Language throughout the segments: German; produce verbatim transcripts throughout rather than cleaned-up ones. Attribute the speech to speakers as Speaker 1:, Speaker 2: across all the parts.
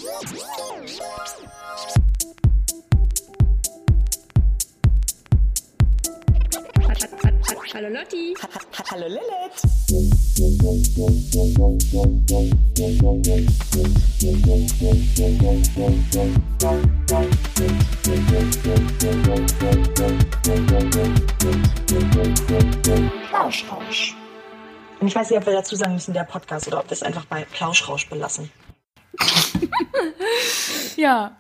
Speaker 1: Hallo Lotti.
Speaker 2: Hallo Lilith.
Speaker 3: Plauschrausch. Und ich weiß nicht, ob wir dazu sagen müssen, der Podcast, oder ob wir es einfach bei Plauschrausch belassen.
Speaker 1: Ja.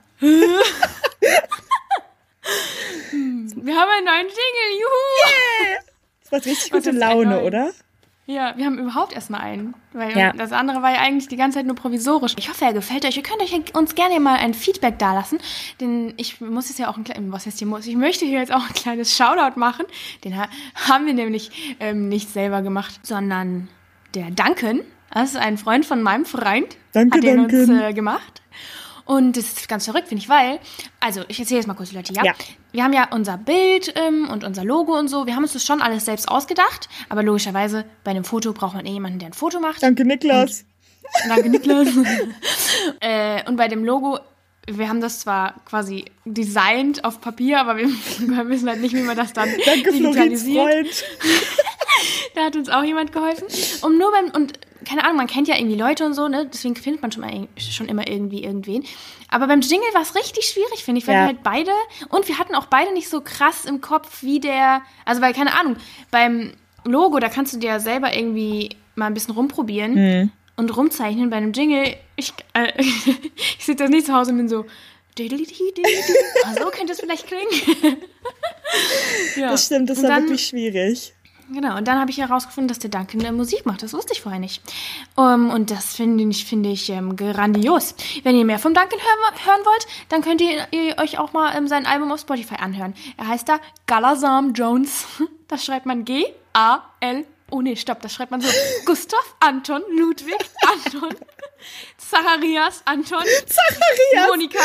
Speaker 1: Wir haben einen neuen Jingle, juhu!
Speaker 2: Yeah. Das macht richtig gute Laune, oder?
Speaker 1: Ja, wir haben überhaupt erstmal einen, weil
Speaker 2: Ja.
Speaker 1: das andere war ja eigentlich die ganze Zeit nur provisorisch. Ich hoffe, er gefällt euch. Ihr könnt euch uns gerne mal ein Feedback dalassen, denn ich muss jetzt ja auch ein kleines, was heißt hier muss, ich möchte hier jetzt auch ein kleines Shoutout machen. Den ha- haben wir nämlich ähm, nicht selber gemacht, sondern der Duncan, das ist ein Freund von meinem Freund,
Speaker 2: Danke,
Speaker 1: hat den uns
Speaker 2: Duncan.
Speaker 1: äh, gemacht. Und das ist ganz verrückt, finde ich, weil, also ich erzähle jetzt mal kurz, Leute, ja?
Speaker 2: Ja.
Speaker 1: Wir haben ja unser Bild ähm, und unser Logo und so, wir haben uns das schon alles selbst ausgedacht, aber logischerweise bei einem Foto braucht man eh jemanden, der ein Foto macht.
Speaker 2: Danke, Niklas.
Speaker 1: Danke, Niklas. äh, und bei dem Logo, wir haben das zwar quasi designt auf Papier, aber wir wissen halt nicht, wie man das dann
Speaker 2: Danke, Florins
Speaker 1: digitalisiert.
Speaker 2: Freund.
Speaker 1: Da hat uns auch jemand geholfen. Und nur beim, und keine Ahnung, man kennt ja irgendwie Leute und so, ne? Deswegen findet man schon, mal, schon immer irgendwie irgendwen. Aber beim Jingle war es richtig schwierig, finde ich, weil
Speaker 2: Ja.
Speaker 1: wir halt beide, und wir hatten auch beide nicht so krass im Kopf wie der, also weil, keine Ahnung, beim Logo, da kannst du dir ja selber irgendwie mal ein bisschen rumprobieren
Speaker 2: Mhm.
Speaker 1: und rumzeichnen. Bei einem Jingle, ich, äh, ich sitze da nicht zu Hause und bin so, ah, so könnte es vielleicht klingen. Ja.
Speaker 2: Das stimmt, das
Speaker 1: Und
Speaker 2: war
Speaker 1: dann-
Speaker 2: wirklich schwierig.
Speaker 1: Genau, und dann habe ich herausgefunden, dass der Duncan äh, Musik macht. Das wusste ich vorher nicht. Um, und das finde ich, finde ich ähm, grandios. Wenn ihr mehr vom Duncan hören, hören wollt, dann könnt ihr, ihr euch auch mal ähm, sein Album auf Spotify anhören. Er heißt da Galazam Jones. Das schreibt man G A L. Oh nee, stopp, das schreibt man so. Gustav, Anton, Ludwig, Anton, Zacharias, Anton,
Speaker 2: Zacharias.
Speaker 1: Monika.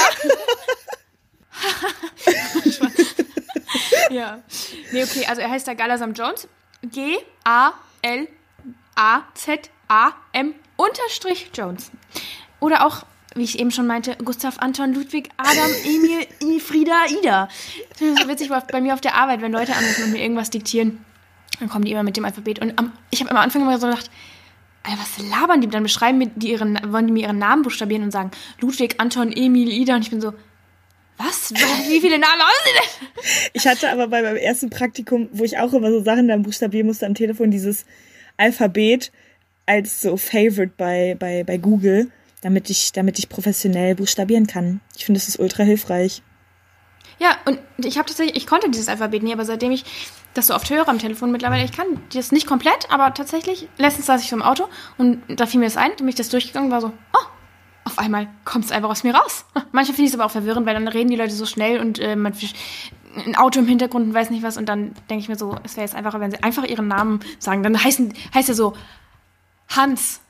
Speaker 1: Ja. Nee, okay, also er heißt da Galazam Jones. G A L A Z A M unterstrich Jones. Oder auch, wie ich eben schon meinte, Gustav, Anton, Ludwig, Adam, Emil, I, Frieda, Ida. Das ist so witzig bei mir auf der Arbeit, wenn Leute anrufen und mir irgendwas diktieren, dann kommen die immer mit dem Alphabet. Und am, ich habe am Anfang immer so gedacht, Alter, was labern die? Dann beschreiben mir die ihren, wollen die mir ihren Namen buchstabieren und sagen Ludwig, Anton, Emil, Ida. Und ich bin so, was? Wie viele Namen haben sie denn?
Speaker 2: Ich hatte aber bei meinem ersten Praktikum, wo ich auch immer so Sachen dann buchstabieren musste am Telefon, dieses Alphabet als so Favorite bei, bei, bei Google, damit ich, damit ich professionell buchstabieren kann. Ich finde, das ist ultra hilfreich.
Speaker 1: Ja, und ich habe tatsächlich, ich konnte dieses Alphabet nie, aber seitdem ich das so oft höre am Telefon mittlerweile, ich kann das nicht komplett, aber tatsächlich, letztens saß ich so im Auto und da fiel mir das ein, dann bin ich das durchgegangen und war so, oh, auf einmal kommt es einfach aus mir raus. Manchmal finde ich es aber auch verwirrend, weil dann reden die Leute so schnell und äh, man ein Auto im Hintergrund und weiß nicht was und dann denke ich mir so, es wäre jetzt einfacher, wenn sie einfach ihren Namen sagen. Dann heißen, heißt er so Hans.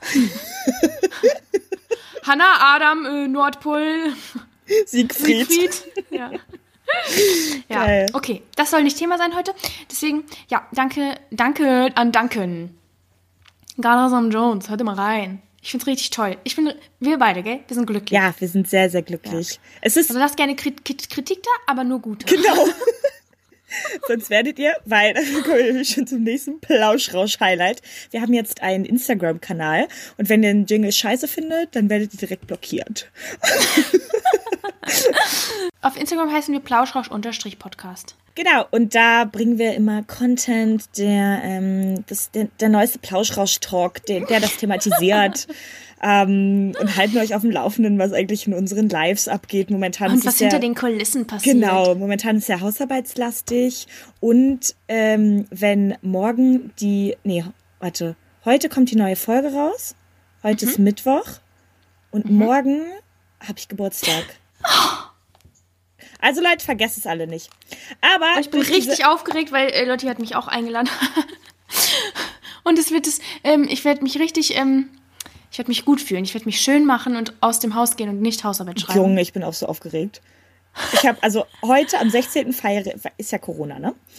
Speaker 1: Hanna, Adam, äh, Nordpol,
Speaker 2: Siegfried.
Speaker 1: Siegfried. Ja. Ja,
Speaker 2: Geil.
Speaker 1: okay, das soll nicht Thema sein heute. Deswegen, ja, danke, danke an Duncan. Galazam Jones, hört mal rein. Ich find's richtig toll. Ich finde, wir beide, gell? Wir sind glücklich.
Speaker 2: Ja, wir sind sehr, sehr glücklich. Es ist,
Speaker 1: Also lasst gerne Krit- Krit- Kritik da, aber nur gute.
Speaker 2: genau. Sonst werdet ihr, weil, da kommen wir nämlich schon zum nächsten Plauschrausch-Highlight. Wir haben jetzt einen Instagram-Kanal und wenn ihr den Jingle scheiße findet, dann werdet ihr direkt blockiert.
Speaker 1: Auf Instagram heißen wir Plauschrausch-Podcast.
Speaker 2: Genau, und da bringen wir immer Content, der, ähm, das, der, der neueste Plauschrausch-Talk, der, der das thematisiert. ähm, und halten euch auf dem Laufenden, was eigentlich in unseren Lives abgeht. Momentan
Speaker 1: Und
Speaker 2: ist
Speaker 1: was
Speaker 2: es
Speaker 1: hinter
Speaker 2: ja,
Speaker 1: den Kulissen passiert.
Speaker 2: Genau, momentan ist ja hausarbeitslastig. Und ähm, wenn morgen die, nee, warte, heute kommt die neue Folge raus. Heute
Speaker 1: Mhm.
Speaker 2: ist Mittwoch. Und morgen habe ich Geburtstag. Also Leute, vergesst es alle nicht. Aber
Speaker 1: Ich bin
Speaker 2: durch
Speaker 1: richtig
Speaker 2: diese-
Speaker 1: aufgeregt, weil äh, Lotti hat mich auch eingeladen. Und es wird es, ähm, ich werde mich richtig, ähm, ich werde mich gut fühlen. Ich werde mich schön machen und aus dem Haus gehen und nicht Hausarbeit schreiben.
Speaker 2: Junge, ich bin auch so aufgeregt. Ich habe also heute am sechzehnten feiere, ist ja Corona, ne?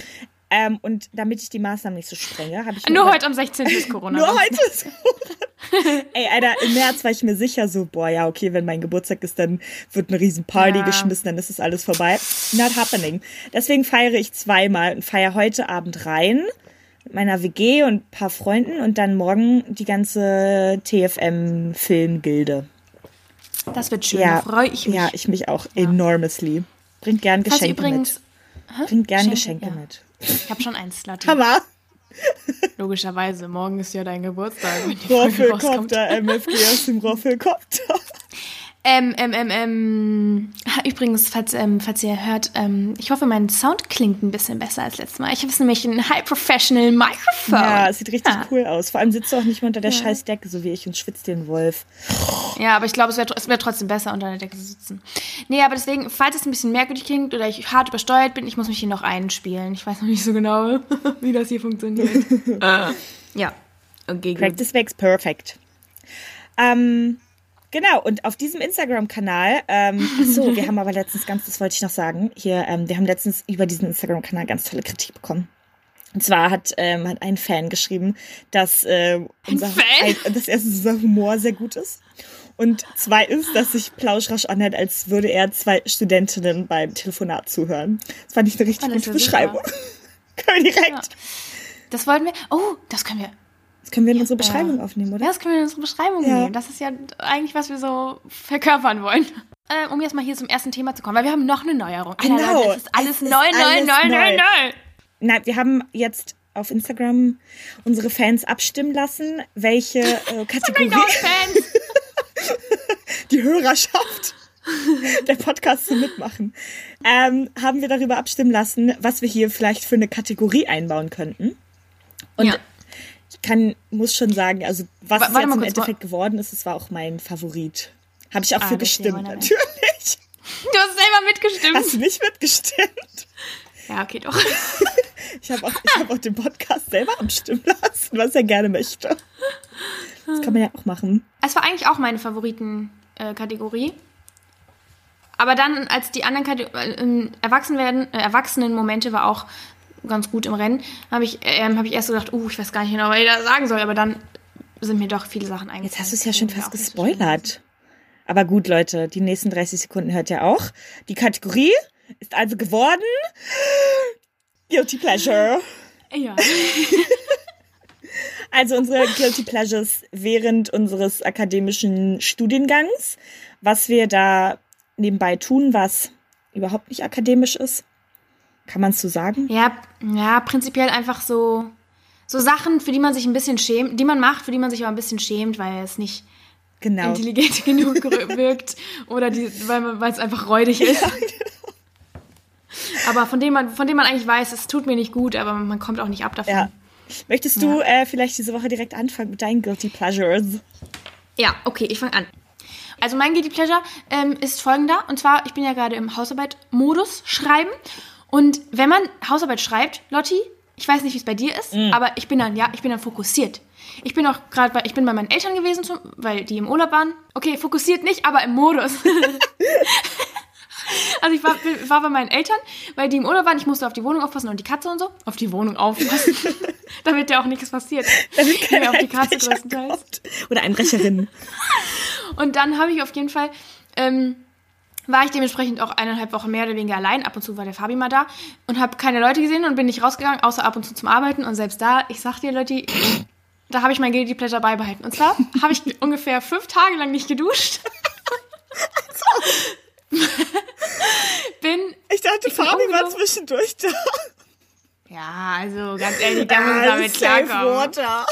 Speaker 2: Ähm, und damit ich die Maßnahmen nicht so strenge, habe ich...
Speaker 1: Nur heute am sechzehnten ist Corona.
Speaker 2: Nur heute ist Corona. Ey, Alter, im März war ich mir sicher so, boah, ja, okay, wenn mein Geburtstag ist, dann wird eine riesen Party
Speaker 1: Ja.
Speaker 2: geschmissen, dann ist das alles vorbei. Not happening. Deswegen feiere ich zweimal und feiere heute Abend rein mit meiner W G und ein paar Freunden und dann morgen die ganze T F M-Filmgilde.
Speaker 1: Das wird schön,
Speaker 2: Ja,
Speaker 1: da freue ich mich.
Speaker 2: Ja, ich mich auch enormously. Bringt gern
Speaker 1: Falls
Speaker 2: Geschenke
Speaker 1: übrigens,
Speaker 2: mit. Bringt gern Geschenke,
Speaker 1: ja.
Speaker 2: mit.
Speaker 1: Ich habe schon eins, Lotti.
Speaker 2: Hammer.
Speaker 1: Logischerweise, morgen ist ja dein Geburtstag, wenn die Folge rauskommt.
Speaker 2: Roffelkopter, M F G aus dem Roffelkopter.
Speaker 1: Ähm, ähm, ähm, ähm, übrigens, falls, ähm, falls ihr hört, ähm, ich hoffe, mein Sound klingt ein bisschen besser als letztes Mal. Ich habe nämlich ein High-Professional Mikrofon.
Speaker 2: Ja, es sieht richtig
Speaker 1: Ja.
Speaker 2: cool aus. Vor allem sitzt du auch nicht mehr unter der
Speaker 1: Ja.
Speaker 2: scheiß Decke, so wie ich, und schwitzt den Wolf.
Speaker 1: Ja, aber ich glaube, es wäre es wär trotzdem besser, unter der Decke zu sitzen. Nee, aber deswegen, falls es ein bisschen merkwürdig klingt oder ich hart übersteuert bin, ich muss mich hier noch einspielen. Ich weiß noch nicht so genau, wie das hier funktioniert. äh, ja, okay, gut.
Speaker 2: Practice makes perfect. Ähm, genau, und auf diesem Instagram-Kanal, ähm, achso, wir haben aber letztens ganz, das wollte ich noch sagen, hier, ähm, wir haben letztens über diesen Instagram-Kanal ganz tolle Kritik bekommen. Und zwar hat, ähm, hat ein Fan geschrieben, dass, äh, unser,
Speaker 1: Fan?
Speaker 2: Ein, dass erstens unser Humor sehr gut ist. Und zweitens, dass sich Plauschrasch anhört, als würde er zwei Studentinnen beim Telefonat zuhören. Das fand ich eine richtig
Speaker 1: Oh, das
Speaker 2: gute
Speaker 1: ist ja
Speaker 2: Beschreibung. Können wir direkt.
Speaker 1: Ja. Das wollten wir. Oh, das können wir.
Speaker 2: Das können wir in unsere Beschreibung aufnehmen, oder?
Speaker 1: Ja, das können wir in unsere Beschreibung
Speaker 2: Ja.
Speaker 1: nehmen. Das ist ja eigentlich, was wir so verkörpern wollen. Äh, um jetzt mal hier zum ersten Thema zu kommen, weil wir haben noch eine Neuerung. Alter,
Speaker 2: Genau.
Speaker 1: Leute, es ist alles
Speaker 2: Es ist
Speaker 1: neu, neu,
Speaker 2: alles
Speaker 1: neu, neu,
Speaker 2: neu.
Speaker 1: neu.
Speaker 2: Nein, wir haben jetzt auf Instagram unsere Fans abstimmen lassen, welche äh, Kategorie
Speaker 1: Genau, Fans.
Speaker 2: die Hörerschaft der Podcast zu mitmachen, ähm, haben wir darüber abstimmen lassen, was wir hier vielleicht für eine Kategorie einbauen könnten. Und
Speaker 1: Ja.
Speaker 2: ich kann, muss schon sagen, also was
Speaker 1: Wa-
Speaker 2: es
Speaker 1: warte
Speaker 2: jetzt
Speaker 1: mal
Speaker 2: im
Speaker 1: kurz,
Speaker 2: Endeffekt geworden ist, es war auch mein Favorit. Habe ich auch
Speaker 1: Ah,
Speaker 2: für
Speaker 1: deswegen
Speaker 2: gestimmt,
Speaker 1: war der-
Speaker 2: natürlich.
Speaker 1: Du hast selber mitgestimmt.
Speaker 2: Hast du nicht mitgestimmt?
Speaker 1: Ja, okay, doch.
Speaker 2: Ich habe auch, ich hab auch den Podcast selber abstimmen lassen, was er gerne möchte. Das kann man ja auch machen.
Speaker 1: Es war eigentlich auch meine Favoriten-Kategorie. Aber dann, als die anderen Kate- äh, Erwachsenwerden, äh, Erwachsenen-Momente war auch ganz gut im Rennen, habe ich, ähm, hab ich erst so gedacht, uh, ich weiß gar nicht genau, was ich da sagen soll. Aber dann sind mir doch viele Sachen eingefallen.
Speaker 2: Jetzt hast du es ja schon
Speaker 1: die wir
Speaker 2: fast
Speaker 1: auch nicht so schlimm
Speaker 2: gespoilert. Aber gut, Leute, die nächsten dreißig Sekunden hört ihr auch. Die Kategorie ist also geworden Guilty Pleasure.
Speaker 1: finden. Ja.
Speaker 2: Also unsere Guilty Pleasures während unseres akademischen Studiengangs. Was wir da nebenbei tun, was überhaupt nicht akademisch ist. Kann man es so sagen?
Speaker 1: Ja, ja, prinzipiell einfach so, so Sachen, für die man sich ein bisschen schämt, die man macht, für die man sich aber ein bisschen schämt, weil es nicht
Speaker 2: Genau.
Speaker 1: intelligent genug wirkt oder die, weil, man- weil es einfach räudig ist. Aber von dem man, von dem man eigentlich weiß, es tut mir nicht gut, aber man kommt auch nicht ab davon.
Speaker 2: Ja. Möchtest du äh, vielleicht diese Woche direkt anfangen mit deinen Guilty Pleasures?
Speaker 1: Ja, okay, ich fange an. Also mein Guilty Pleasure ähm, ist folgender. Und zwar, ich bin ja gerade im Hausarbeit-Modus schreiben. Und wenn man Hausarbeit schreibt, Lotti, ich weiß nicht, wie es bei dir ist,
Speaker 2: Mm.
Speaker 1: aber ich bin dann, ja, ich bin dann fokussiert. Ich bin auch gerade bei, ich bin bei meinen Eltern gewesen, zum, weil die im Urlaub waren. Okay, fokussiert nicht, aber im Modus. Also ich war, war bei meinen Eltern, weil die im Urlaub waren. Ich musste auf die Wohnung aufpassen und die Katze und so. Auf die Wohnung aufpassen. Damit ja auch nichts passiert.
Speaker 2: Damit kein
Speaker 1: Ja, auf die Katze
Speaker 2: Einbrecher
Speaker 1: größtenteils.
Speaker 2: kommt. Oder Einbrecherinnen.
Speaker 1: Und dann habe ich auf jeden Fall, ähm, war ich dementsprechend auch eineinhalb Wochen mehr oder weniger allein. Ab und zu war der Fabi mal da und habe keine Leute gesehen und bin nicht rausgegangen, außer ab und zu zum Arbeiten. Und selbst da, ich sag dir, Leute, da habe ich mein Guilty Pleasure beibehalten. Und zwar habe ich ungefähr fünf Tage lang nicht geduscht. bin...
Speaker 2: Ich dachte,
Speaker 1: Ich bin
Speaker 2: Fabi war
Speaker 1: umgezogen.
Speaker 2: zwischendurch da.
Speaker 1: Ja, also ganz ehrlich, da muss ich
Speaker 2: Ah,
Speaker 1: damit
Speaker 2: safe
Speaker 1: klarkommen.
Speaker 2: water.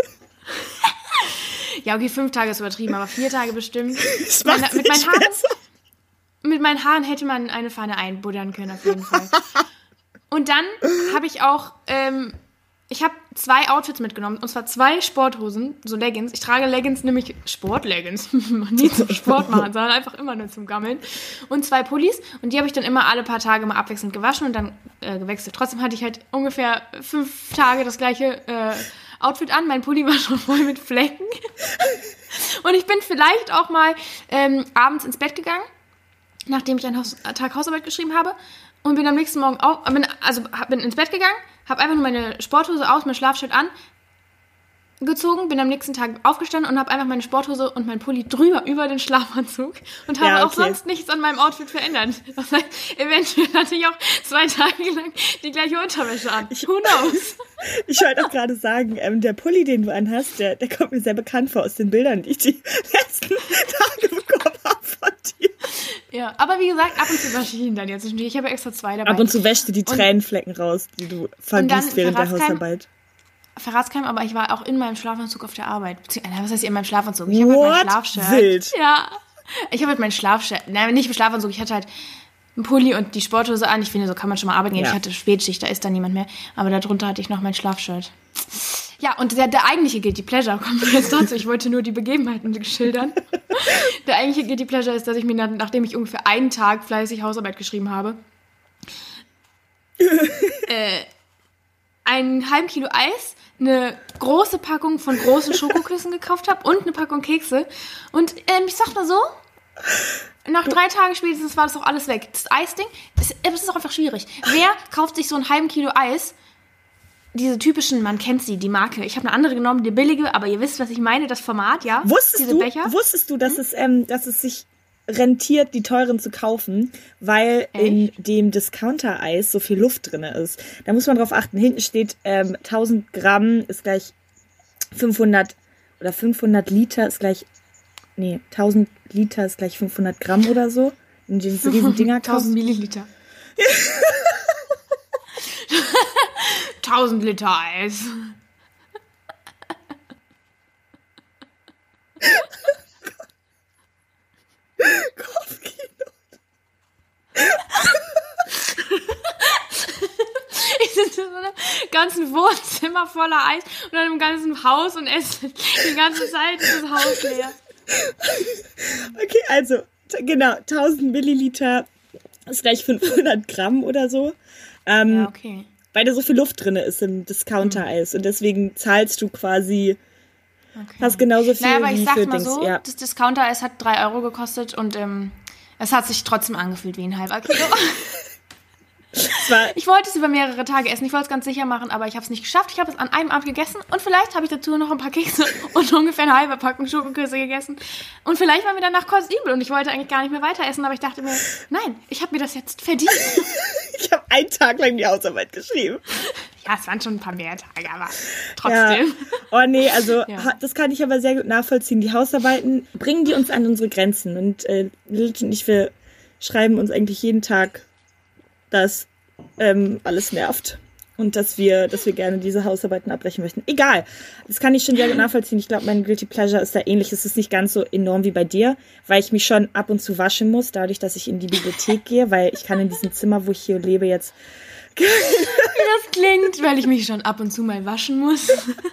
Speaker 1: Ja, okay, fünf Tage ist übertrieben, aber vier Tage bestimmt.
Speaker 2: Das
Speaker 1: Meine-
Speaker 2: macht's
Speaker 1: mit, meinen
Speaker 2: nicht
Speaker 1: Haaren,
Speaker 2: besser.
Speaker 1: mit meinen Haaren hätte man eine Pfanne einbuddern können, auf jeden Fall. Und dann habe ich auch, ähm, ich habe zwei Outfits mitgenommen, und zwar zwei Sporthosen, so Leggings. Ich trage Leggings, nämlich Sport-Leggings, nie zum Sport machen, sondern einfach immer nur zum Gammeln. Und zwei Pullis, und die habe ich dann immer alle paar Tage mal abwechselnd gewaschen und dann äh, gewechselt. Trotzdem hatte ich halt ungefähr fünf Tage das gleiche äh, Outfit an. Mein Pulli war schon voll mit Flecken. Und ich bin vielleicht auch mal ähm, abends ins Bett gegangen, nachdem ich einen Haus- Tag Hausarbeit geschrieben habe, und bin am nächsten Morgen auch, bin, also bin ins Bett gegangen, habe einfach nur meine Sporthose aus, mein Schlafshirt an, gezogen, bin am nächsten Tag aufgestanden und habe einfach meine Sporthose und mein Pulli drüber über den Schlafanzug und habe
Speaker 2: Ja,
Speaker 1: auch
Speaker 2: okay.
Speaker 1: sonst nichts an meinem Outfit verändert. Das heißt, eventuell hatte ich auch zwei Tage lang die gleiche Unterwäsche an. Who knows?
Speaker 2: Ich wollte auch gerade sagen, ähm, der Pulli, den du anhast, der, der kommt mir sehr bekannt vor aus den Bildern, die ich die letzten Tage bekommen habe von dir.
Speaker 1: Ja, aber wie gesagt, ab und zu wasche ich ihn dann jetzt. Ich habe extra zwei dabei.
Speaker 2: Ab und zu wäschst du die Tränenflecken raus, die du vergisst während der
Speaker 1: Verratskeim-
Speaker 2: Hausarbeit.
Speaker 1: Verratskeim, aber ich war auch in meinem Schlafanzug auf der Arbeit. Beziehungsweise, was heißt in meinem Schlafanzug? Ich habe halt
Speaker 2: What?
Speaker 1: mein Schlafshirt.
Speaker 2: Wild.
Speaker 1: Ja. Ich habe halt mein Schlafshirt. Nein, nicht im Schlafanzug. Ich hatte halt einen Pulli und die Sporthose an. Ich finde, so kann man schon mal arbeiten gehen.
Speaker 2: Ja.
Speaker 1: Ich hatte Spätschicht, da ist dann niemand mehr. Aber darunter hatte ich noch mein Schlafshirt. Ja, und der, der eigentliche Guilty Pleasure, kommen wir jetzt dazu. Ich wollte nur die Begebenheiten schildern. Der eigentliche Guilty Pleasure ist, dass ich mir, nach, nachdem ich ungefähr einen Tag fleißig Hausarbeit geschrieben habe, äh, einen halben Kilo Eis, eine große Packung von großen Schokoküssen gekauft habe und eine Packung Kekse. Und ähm, ich sag mal so, nach drei Tagen spätestens war das auch alles weg. Das Eisding, das, das ist auch einfach schwierig. Wer kauft sich so einen halben Kilo Eis? Diese typischen, man kennt sie, die Marke. Ich habe eine andere genommen, die billige, aber ihr wisst, was ich meine, das Format, ja?
Speaker 2: Wusstest
Speaker 1: Diese
Speaker 2: du,
Speaker 1: Becher.
Speaker 2: wusstest du, dass, hm? es, ähm, dass es sich rentiert, die teuren zu kaufen, weil
Speaker 1: Echt?
Speaker 2: in dem Discounter-Eis so viel Luft drin ist. Da muss man drauf achten. Hinten steht, ähm, tausend Gramm ist gleich fünfhundert oder fünfhundert Liter ist gleich, nee, tausend Liter ist gleich fünfhundert Gramm oder so. Und diese riesen Dinger
Speaker 1: tausend Milliliter. tausend Liter Eis.
Speaker 2: Kopfkino.
Speaker 1: Ich sitze in so einem ganzen Wohnzimmer voller Eis und einem ganzen Haus und esse die ganze Zeit das Haus leer.
Speaker 2: Okay, also, t- genau, tausend Milliliter ist gleich fünfhundert Gramm oder so. Ähm,
Speaker 1: Ja, okay.
Speaker 2: Weil da so viel Luft drin ist im Discounter-Eis. Und deswegen zahlst du quasi
Speaker 1: okay.
Speaker 2: fast genauso viel
Speaker 1: Naja, aber ich
Speaker 2: wie
Speaker 1: sag's
Speaker 2: für
Speaker 1: mal
Speaker 2: Dings.
Speaker 1: so,
Speaker 2: Ja.
Speaker 1: das Discounter-Eis hat drei Euro gekostet und ähm, es hat sich trotzdem angefühlt wie ein halber Kilo.
Speaker 2: Es war,
Speaker 1: Ich wollte es über mehrere Tage essen, ich wollte es ganz sicher machen, aber ich habe es nicht geschafft. Ich habe es an einem Abend gegessen und vielleicht habe ich dazu noch ein paar Kekse und ungefähr eine halbe Packung Schokoküsse gegessen. Und vielleicht war mir danach kotzübel und ich wollte eigentlich gar nicht mehr weiter essen, aber ich dachte mir, nein, ich habe mir das jetzt verdient.
Speaker 2: ich habe einen Tag lang die Hausarbeit geschrieben.
Speaker 1: Ja, es waren schon ein paar mehr Tage, aber
Speaker 2: Ja.
Speaker 1: trotzdem.
Speaker 2: Oh nee, also
Speaker 1: Ja.
Speaker 2: ha- das kann ich aber sehr gut nachvollziehen. Die Hausarbeiten bringen die uns an unsere Grenzen. Und äh, Lilith und ich, wir schreiben uns eigentlich jeden Tag, dass ähm, alles nervt. Und dass wir, dass wir gerne diese Hausarbeiten abbrechen möchten. Egal. Das kann ich schon sehr gut nachvollziehen. Ich glaube, mein Guilty Pleasure ist da ähnlich. Es ist nicht ganz so enorm wie bei dir, weil ich mich schon ab und zu waschen muss, dadurch, dass ich in die Bibliothek gehe, weil ich kann in diesem Zimmer, wo ich hier lebe, jetzt
Speaker 1: Wie das klingt, weil ich mich schon ab und zu mal waschen muss.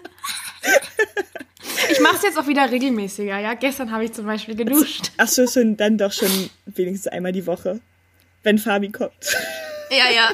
Speaker 1: Ich mache es jetzt auch wieder regelmäßiger, ja. Gestern habe ich zum Beispiel geduscht.
Speaker 2: ach so, schon, dann doch schon wenigstens einmal die Woche, wenn Fabi kommt.
Speaker 1: Ja, ja.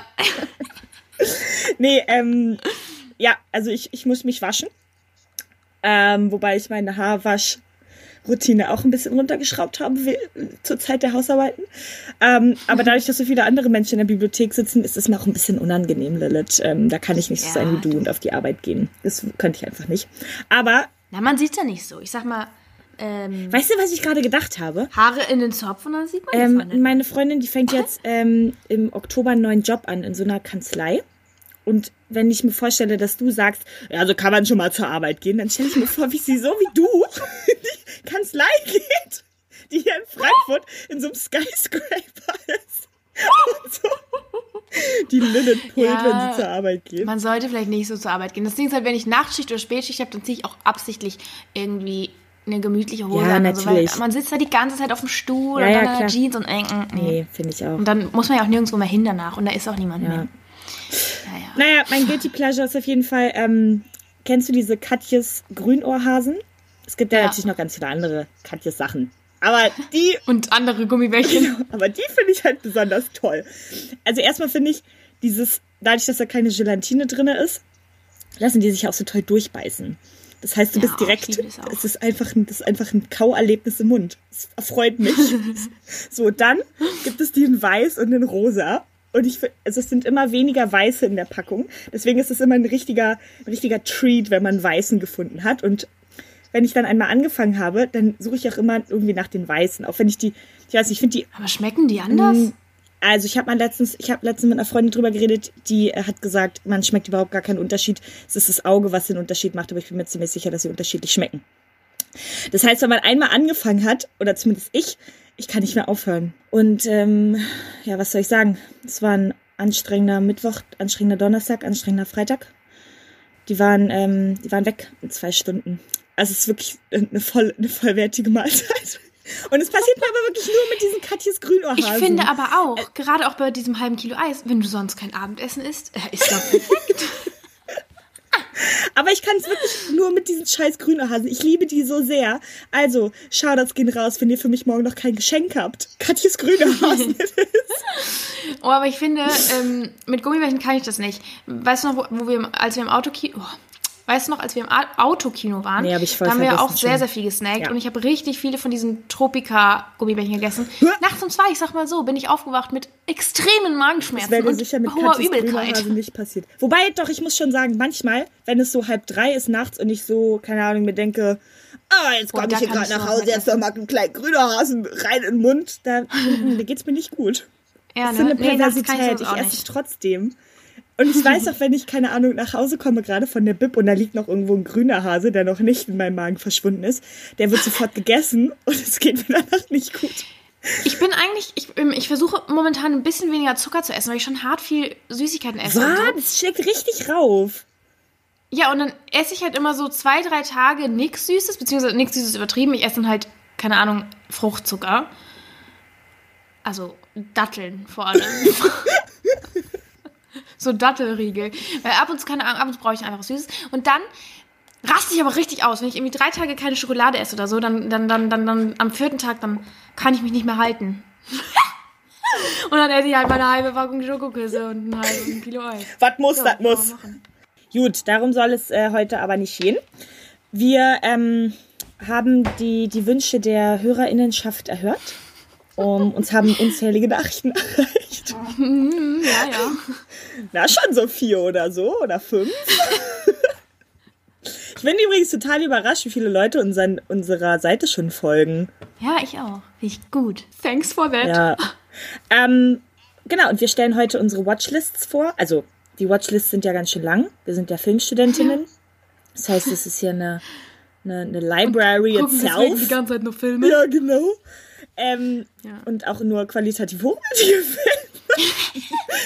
Speaker 2: Nee, ähm, ja, also ich, ich muss mich waschen. Ähm, wobei ich meine Haarwaschroutine auch ein bisschen runtergeschraubt habe will, zur Zeit der Hausarbeiten. Ähm, aber dadurch, dass so viele andere Menschen in der Bibliothek sitzen, ist es mir auch ein bisschen unangenehm, Lilith. Ähm, da kann ich nicht so
Speaker 1: Ja.
Speaker 2: sein wie du und auf die Arbeit gehen. Das könnte ich einfach nicht. Aber,
Speaker 1: Na, man sieht's ja nicht so. Ich sag mal, ähm,
Speaker 2: weißt du, was ich gerade gedacht habe?
Speaker 1: Haare in den Zopf und dann sieht man
Speaker 2: Ähm,
Speaker 1: das nicht.
Speaker 2: meine Freundin, die fängt jetzt ähm, im Oktober einen neuen Job an in so einer Kanzlei. Und wenn ich mir vorstelle, dass du sagst, ja, so kann man schon mal zur Arbeit gehen, dann stelle ich mir vor, wie sie so wie du in die Kanzlei geht, die hier in Frankfurt in so einem Skyscraper ist. Und so die Lilith pullt,
Speaker 1: Ja.
Speaker 2: wenn sie zur Arbeit geht.
Speaker 1: Man sollte vielleicht nicht so zur Arbeit gehen. Das Ding ist halt, wenn ich Nachtschicht oder Spätschicht habe, dann ziehe ich auch absichtlich irgendwie eine gemütliche Hose
Speaker 2: Ja,
Speaker 1: an. und So, weil
Speaker 2: natürlich.
Speaker 1: man sitzt da die ganze Zeit auf dem Stuhl
Speaker 2: Ja,
Speaker 1: und
Speaker 2: ja,
Speaker 1: dann in der
Speaker 2: klar.
Speaker 1: Jeans und äh, äh, nee.
Speaker 2: Nee, finde ich auch.
Speaker 1: Und dann muss man ja auch nirgendwo mehr hin danach und da ist auch niemand
Speaker 2: Ja.
Speaker 1: mehr. Naja.
Speaker 2: Naja, mein Guilty Pleasure ist auf jeden Fall, ähm, kennst du diese Katjes Grünohrhasen? Es gibt ja,
Speaker 1: Ja.
Speaker 2: natürlich noch ganz viele andere Katjes Sachen. Aber die
Speaker 1: Und andere Gummibärchen.
Speaker 2: Aber die finde ich halt besonders toll. Also erstmal finde ich, dieses, dadurch, dass da keine Gelatine drin ist, lassen die sich auch so toll durchbeißen. Das heißt, du
Speaker 1: Ja,
Speaker 2: bist direkt,
Speaker 1: ich liebe das auch.
Speaker 2: es ist einfach ein, das ist einfach ein Kauerlebnis im Mund. Das erfreut mich. So, dann gibt es die in weiß und in rosa. Und ich, also es sind immer weniger Weiße in der Packung. Deswegen ist es immer ein richtiger, ein richtiger Treat, wenn man Weißen gefunden hat. Und wenn ich dann einmal angefangen habe, dann suche ich auch immer irgendwie nach den Weißen. Auch wenn ich die, ich weiß nicht, ich finde die...
Speaker 1: Aber schmecken die anders?
Speaker 2: Also ich habe mal letztens, ich habe letztens mit einer Freundin drüber geredet, die äh, hat gesagt, man schmeckt überhaupt gar keinen Unterschied. Es ist das Auge, was den Unterschied macht, aber ich bin mir ziemlich sicher, dass sie unterschiedlich schmecken. Das heißt, wenn man einmal angefangen hat, oder zumindest ich, ich kann nicht mehr aufhören. Und ähm, ja, was soll ich sagen? Es war ein anstrengender Mittwoch, anstrengender Donnerstag, anstrengender Freitag. Die waren, ähm, die waren weg in zwei Stunden. Also es ist wirklich eine, voll, eine vollwertige Mahlzeit. Und es passiert mir aber wirklich nur mit diesen Katjes Grünohrhasen.
Speaker 1: Ich finde aber auch, äh, gerade auch bei diesem halben Kilo Eis, wenn du sonst kein Abendessen isst, äh, ist doch perfekt.
Speaker 2: Aber ich kann es wirklich nur mit diesen scheiß Grünohrhasen. Ich liebe die so sehr. Also, Shoutouts gehen raus, wenn ihr für mich morgen noch kein Geschenk habt. Katjes Grünohrhasen.
Speaker 1: Oh, aber ich finde, ähm, mit Gummibärchen kann ich das nicht. Weißt du noch, wo, wo wir, als wir im Autokino... Oh. Weißt du noch, als wir im Autokino waren,
Speaker 2: nee, hab ich voll
Speaker 1: da haben wir auch sehr,
Speaker 2: schon.
Speaker 1: sehr viel gesnackt. Ja. Und ich habe richtig viele von diesen Tropika-Gummibärchen gegessen. Ja. Nachts um zwei, ich sag mal so, bin ich aufgewacht mit extremen Magenschmerzen
Speaker 2: das
Speaker 1: und
Speaker 2: sicher mit
Speaker 1: hoher Übelkeit.
Speaker 2: Nicht passiert. Wobei, doch, ich muss schon sagen, manchmal, wenn es so halb drei ist nachts und ich so, keine Ahnung, mir denke, ah, jetzt komme ich hier gerade nach Hause, jetzt noch mal einen kleinen Grünohrhasen rein in den Mund, da, da geht's mir nicht gut.
Speaker 1: Ja,
Speaker 2: das
Speaker 1: ne?
Speaker 2: ist eine Perversität,
Speaker 1: nee,
Speaker 2: ich esse es trotzdem. Und ich weiß auch, wenn ich, keine Ahnung, nach Hause komme, gerade von der Bib und da liegt noch irgendwo ein grüner Hase, der noch nicht in meinem Magen verschwunden ist, der wird sofort gegessen und es geht mir danach nicht gut.
Speaker 1: Ich bin eigentlich, ich, ich versuche momentan ein bisschen weniger Zucker zu essen, weil ich schon hart viel Süßigkeiten esse.
Speaker 2: Was?
Speaker 1: So.
Speaker 2: Das schlägt richtig rauf.
Speaker 1: Ja, und dann esse ich halt immer so zwei, drei Tage nichts Süßes, beziehungsweise nichts Süßes übertrieben. Ich esse dann halt, keine Ahnung, Fruchtzucker. Also Datteln vor allem. So Dattelriegel. Weil ab und zu, keine Ahnung, ab und zu brauche ich einfach was Süßes. Und dann raste ich aber richtig aus. Wenn ich irgendwie drei Tage keine Schokolade esse oder so, dann, dann, dann, dann, dann am vierten Tag, dann kann ich mich nicht mehr halten. Und dann esse ich halt meine halbe Packung Schokoküsse und ein halbes Kilo Eis.
Speaker 2: Was muss, so, das muss. Gut, darum soll es äh, heute aber nicht gehen. Wir ähm, haben die, die Wünsche der HörerInnenschaft erhört. Um, uns haben unzählige Nachrichten erreicht.
Speaker 1: Ja, ja.
Speaker 2: Na, schon so vier oder so, oder fünf. Ich bin übrigens total überrascht, wie viele Leute unseren, unserer Seite schon folgen.
Speaker 1: Ja, ich auch. Richtig gut. Thanks for that.
Speaker 2: Ja. Ähm, genau, und wir stellen heute unsere Watchlists vor. Also, die Watchlists sind ja ganz schön lang. Wir sind ja Filmstudentinnen. Das heißt, es ist hier eine, eine, eine Library
Speaker 1: und gucken
Speaker 2: itself.
Speaker 1: Die ganze Zeit nur Filme.
Speaker 2: Ja, genau. Ähm,
Speaker 1: ja.
Speaker 2: Und auch nur qualitativ hochwertige Filme.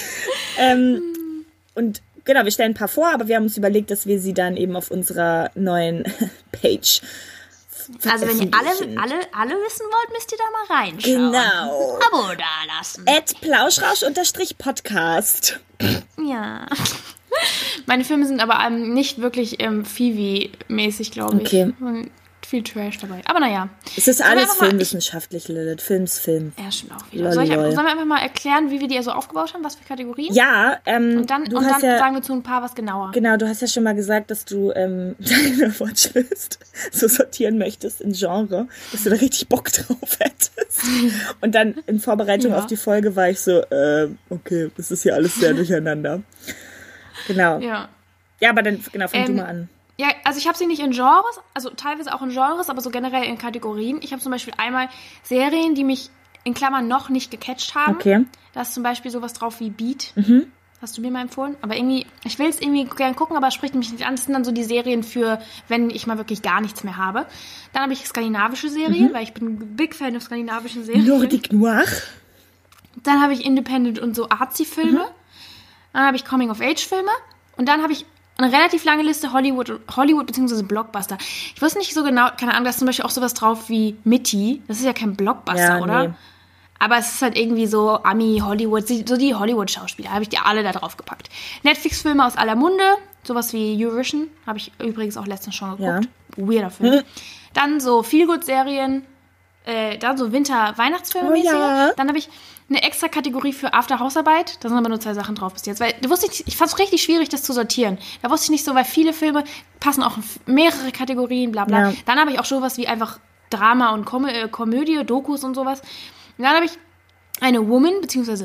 Speaker 2: ähm, und genau, wir stellen ein paar vor, aber wir haben uns überlegt, dass wir sie dann eben auf unserer neuen Page
Speaker 1: Also wenn ihr alle, alle, alle wissen wollt, müsst ihr da mal reinschauen.
Speaker 2: Genau.
Speaker 1: Abo da lassen.
Speaker 2: At Plauschrausch-Podcast.
Speaker 1: Ja. Meine Filme sind aber ähm, nicht wirklich ähm, Phoebe-mäßig, glaube ich.
Speaker 2: Okay.
Speaker 1: Viel Trash dabei. Aber naja.
Speaker 2: Es ist alles filmwissenschaftlich, Lilith. Films, Film.
Speaker 1: Ja, stimmt auch wieder. Soll ich, sollen wir einfach mal erklären, wie wir die so aufgebaut haben? Was für Kategorien?
Speaker 2: Ja. Ähm,
Speaker 1: und dann,
Speaker 2: du
Speaker 1: und
Speaker 2: hast
Speaker 1: dann
Speaker 2: ja,
Speaker 1: sagen wir zu ein paar was genauer.
Speaker 2: Genau, du hast ja schon mal gesagt, dass du ähm, deine Watchlist so sortieren möchtest in Genre, dass du da richtig Bock drauf hättest. Und dann in Vorbereitung ja. auf die Folge war ich so, äh, okay, das ist hier alles sehr durcheinander. Genau.
Speaker 1: Ja.
Speaker 2: Ja, aber dann, genau, fang
Speaker 1: ähm,
Speaker 2: du mal an.
Speaker 1: Ja, also ich habe sie nicht in Genres, also teilweise auch in Genres, aber so generell in Kategorien. Ich habe zum Beispiel einmal Serien, die mich in Klammern noch nicht gecatcht haben.
Speaker 2: Okay.
Speaker 1: Da ist zum Beispiel sowas drauf wie Beat.
Speaker 2: Mhm.
Speaker 1: Hast du mir mal empfohlen? Aber irgendwie, ich will es irgendwie gerne gucken, aber es spricht mich nicht an. Das sind dann so die Serien für, wenn ich mal wirklich gar nichts mehr habe. Dann habe ich skandinavische Serien, mhm. weil ich bin ein Big Fan of skandinavischen Serien.
Speaker 2: Nordic Noir.
Speaker 1: Dann habe ich Independent und so Artsy-Filme. Mhm. Dann habe ich Coming-of-Age-Filme. Und dann habe ich eine relativ lange Liste Hollywood, Hollywood bzw. Blockbuster. Ich wusste nicht so genau, keine Ahnung, da ist zum Beispiel auch sowas drauf wie Mitty. Das ist ja kein Blockbuster,
Speaker 2: ja,
Speaker 1: oder?
Speaker 2: Nee.
Speaker 1: Aber es ist halt irgendwie so Ami, Hollywood, so die Hollywood-Schauspieler. Habe ich die alle da drauf gepackt. Netflix-Filme aus aller Munde, sowas wie Eurovision. Habe ich übrigens auch letztens schon geguckt. Ja. Weirder Film. Hm. Dann so Feelgood-Serien. Äh, dann so Winter-Weihnachtsfilme-mäßige.
Speaker 2: Oh, ja.
Speaker 1: Dann habe ich eine extra Kategorie für After-Hausarbeit. Da sind aber nur zwei Sachen drauf bis jetzt. Weil da wusste ich, ich fand es richtig schwierig, das zu sortieren. Da wusste ich nicht so, weil viele Filme passen auch in mehrere Kategorien, bla bla. Ja. Dann habe ich auch sowas wie einfach Drama und Kom- äh, Komödie, Dokus und sowas. Und dann habe ich eine Woman, beziehungsweise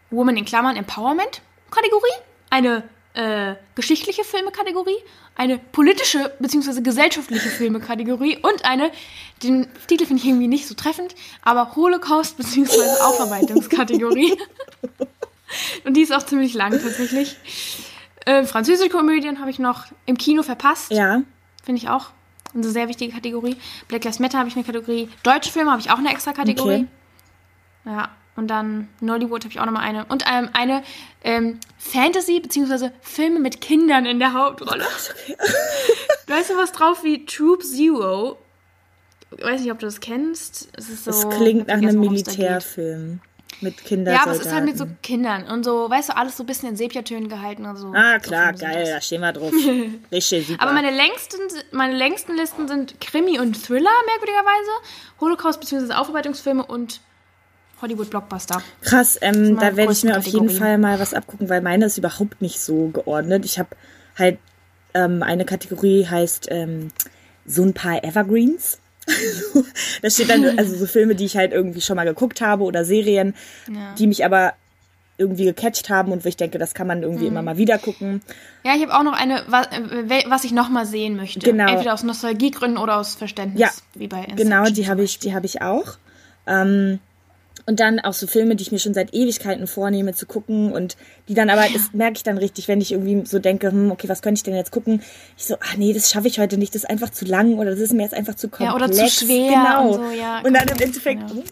Speaker 1: Woman in Klammern Empowerment-Kategorie, eine äh, geschichtliche Filme-Kategorie, eine politische bzw. gesellschaftliche Filme-Kategorie und eine, den Titel finde ich irgendwie nicht so treffend, aber Holocaust bzw. Aufarbeitungskategorie. Und die ist auch ziemlich lang tatsächlich. Äh, französische Komödien habe ich noch im Kino verpasst.
Speaker 2: Ja.
Speaker 1: Finde ich auch eine sehr wichtige Kategorie. Black Lives Matter habe ich eine Kategorie. Deutsche Filme habe ich auch eine extra Kategorie. Okay. Ja, und dann Nollywood habe ich auch nochmal eine. Und ähm, eine ähm, Fantasy- bzw. Filme mit Kindern in der Hauptrolle.
Speaker 2: Okay.
Speaker 1: Da ist sowas drauf wie Troop Zero. Ich weiß nicht, ob du das kennst. Es ist so,
Speaker 2: das klingt nach einem
Speaker 1: worum es da geht.
Speaker 2: Militärfilm. Mit Kindersoldaten.
Speaker 1: Ja, aber es ist halt mit so Kindern und so, weißt du, alles so ein bisschen in Sepiatönen gehalten und so.
Speaker 2: Ah, klar,
Speaker 1: so
Speaker 2: geil, da stehen wir drauf. Richtig super.
Speaker 1: Aber meine längsten, meine längsten Listen sind Krimi und Thriller, merkwürdigerweise, Holocaust- bzw. Aufarbeitungsfilme und Hollywood-Blockbuster.
Speaker 2: Krass, ähm, da werde ich mir auf jeden
Speaker 1: Kategorien.
Speaker 2: Fall mal was abgucken, weil meine ist überhaupt nicht so geordnet. Ich habe halt, ähm, eine Kategorie heißt ähm, so ein paar Evergreens. Da steht dann also so Filme, die ich halt irgendwie schon mal geguckt habe oder Serien,
Speaker 1: Ja.
Speaker 2: die mich aber irgendwie gecatcht haben und wo ich denke, das kann man irgendwie
Speaker 1: Mhm.
Speaker 2: immer mal wieder gucken.
Speaker 1: Ja, ich habe auch noch eine, was, äh, was ich nochmal sehen möchte.
Speaker 2: Genau.
Speaker 1: Entweder aus Nostalgiegründen oder aus Verständnis.
Speaker 2: Ja,
Speaker 1: wie bei Inception
Speaker 2: genau, die
Speaker 1: zum
Speaker 2: habe ich,
Speaker 1: Beispiel.
Speaker 2: die habe ich auch. Ähm, und dann auch so Filme, die ich mir schon seit Ewigkeiten vornehme zu gucken und die dann aber, das merke ich dann richtig, wenn ich irgendwie so denke, hm, okay, was könnte ich denn jetzt gucken? Ich so, ach nee, das schaffe ich heute nicht, das ist einfach zu lang oder das ist mir jetzt einfach zu komplex.
Speaker 1: Ja, oder zu schwer
Speaker 2: Genau.
Speaker 1: und so, ja,
Speaker 2: und dann im
Speaker 1: komplex,
Speaker 2: Endeffekt,
Speaker 1: genau.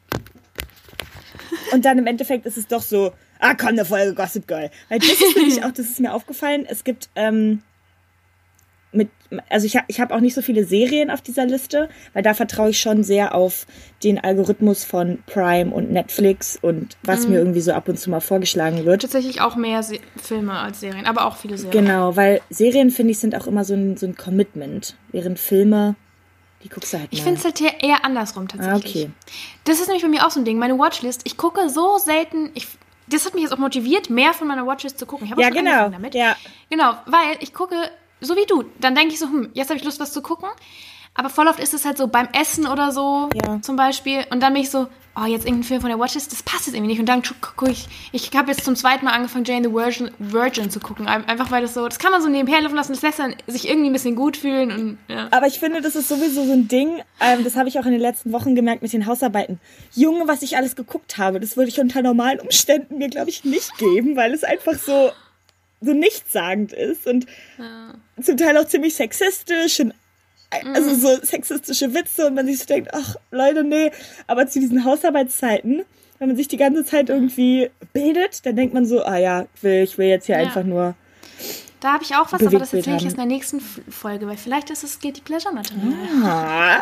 Speaker 2: und dann im Endeffekt ist es doch so, ah komm, eine Folge Gossip Girl. Weil das ist nämlich auch, das ist mir aufgefallen, es gibt, ähm, mit, also ich, ha, ich habe auch nicht so viele Serien auf dieser Liste, weil da vertraue ich schon sehr auf den Algorithmus von Prime und Netflix und was
Speaker 1: Mhm.
Speaker 2: mir irgendwie so ab und zu mal vorgeschlagen wird.
Speaker 1: Tatsächlich auch mehr Se- Filme als Serien, aber auch viele Serien.
Speaker 2: Genau, weil Serien, finde ich, sind auch immer so ein, so ein Commitment, während Filme, die guckst du halt mal.
Speaker 1: Ich finde es halt eher- eher andersrum tatsächlich.
Speaker 2: Ah, okay.
Speaker 1: Das ist nämlich bei mir auch so ein Ding. Meine Watchlist, ich gucke so selten, ich, das hat mich jetzt auch motiviert, mehr von meiner Watchlist zu gucken. Ich habe
Speaker 2: Ja,
Speaker 1: auch schon
Speaker 2: genau,
Speaker 1: angefangen damit.
Speaker 2: ja.
Speaker 1: Genau, weil ich gucke, so wie du, dann denke ich so, hm, jetzt habe ich Lust, was zu gucken. Aber voll oft ist es halt so beim Essen oder so,
Speaker 2: Ja.
Speaker 1: zum Beispiel. Und dann bin ich so, oh, jetzt irgendein Film von der Watchlist, das passt jetzt irgendwie nicht. Und dann gucke ich, ich habe jetzt zum zweiten Mal angefangen, Jane the Virgin, Virgin zu gucken. Einfach weil das so, das kann man so nebenher laufen lassen, das lässt dann sich irgendwie ein bisschen gut fühlen. Und, ja.
Speaker 2: Aber ich finde, das ist sowieso so ein Ding, ähm, das habe ich auch in den letzten Wochen gemerkt mit den Hausarbeiten. Junge, was ich alles geguckt habe, das würde ich unter normalen Umständen mir, glaube ich, nicht geben, weil es einfach so, so nichtssagend ist und
Speaker 1: Ja.
Speaker 2: zum Teil auch ziemlich sexistisch und also
Speaker 1: Mhm.
Speaker 2: so sexistische Witze und man sich so denkt, ach Leute, nee. Aber zu diesen Hausarbeitszeiten, wenn man sich die ganze Zeit irgendwie bildet, dann denkt man so, ah ja, ich will, ich will jetzt hier
Speaker 1: Ja.
Speaker 2: einfach nur...
Speaker 1: Da habe ich auch was, aber das
Speaker 2: Bewegtbild
Speaker 1: erzähle ich
Speaker 2: haben.
Speaker 1: erst in der nächsten F- Folge, weil vielleicht ist es Guilty Pleasure Material.
Speaker 2: Ah.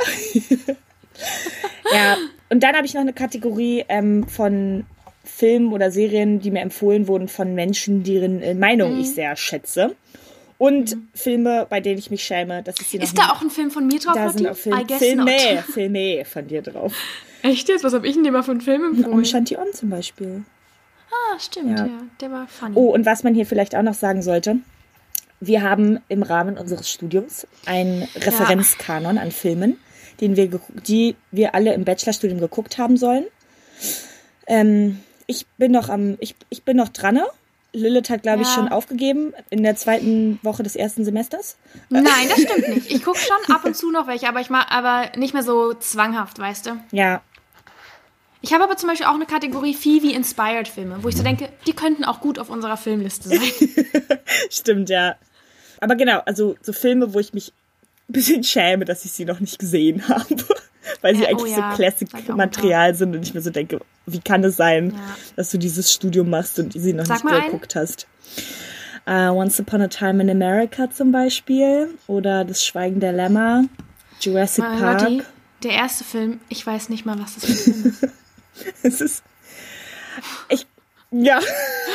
Speaker 2: Ja, und dann habe ich noch eine Kategorie ähm, von Filmen oder Serien, die mir empfohlen wurden von Menschen, deren äh, Meinung
Speaker 1: Mhm.
Speaker 2: ich sehr schätze. Und Filme, bei denen ich mich schäme, dass ich sie noch
Speaker 1: Ist da auch ein Film von mir drauf,
Speaker 2: Da sind
Speaker 1: Lotti?
Speaker 2: auch Film,
Speaker 1: I guess
Speaker 2: Filme,
Speaker 1: not.
Speaker 2: Filme von dir drauf.
Speaker 1: Echt jetzt? Was habe ich denn dir mal von Filmen
Speaker 2: Um
Speaker 1: empfohlen?
Speaker 2: Chantilly zum Beispiel.
Speaker 1: Ah, stimmt,
Speaker 2: Ja.
Speaker 1: ja. Der war funny.
Speaker 2: Oh, und was man hier vielleicht auch noch sagen sollte, wir haben im Rahmen unseres Studiums einen Referenzkanon an Filmen, den wir, ge- die wir alle im Bachelorstudium geguckt haben sollen. Ähm, ich bin noch am, ich, ich bin noch dran. Lilith hat, glaube ich,
Speaker 1: Ja.
Speaker 2: schon aufgegeben in der zweiten Woche des ersten Semesters.
Speaker 1: Nein, das stimmt nicht. Ich gucke schon ab und zu noch welche, aber ich mag aber nicht mehr so zwanghaft, weißt du?
Speaker 2: Ja,
Speaker 1: Ich habe aber zum Beispiel auch eine Kategorie Phoebe-inspired Filme, wo ich so denke, die könnten auch gut auf unserer Filmliste sein.
Speaker 2: stimmt, ja. Aber genau, also so Filme, wo ich mich ein bisschen schäme, dass ich sie noch nicht gesehen habe. Weil sie
Speaker 1: Ja, oh
Speaker 2: eigentlich
Speaker 1: ja,
Speaker 2: so
Speaker 1: sag ich auch
Speaker 2: Classic-Material sind und ich mir so denke, wie kann es sein,
Speaker 1: Ja.
Speaker 2: dass du dieses Studium machst und sie noch
Speaker 1: Sag
Speaker 2: nicht
Speaker 1: mal einen.
Speaker 2: geguckt hast. Uh, Once Upon a Time in America zum Beispiel oder Das Schweigen der Lämmer, Jurassic
Speaker 1: Mal,
Speaker 2: Park.
Speaker 1: Lotti, der erste Film, ich weiß nicht mal, was das für ein Film ist.
Speaker 2: Es ist. Ich. Ja. es,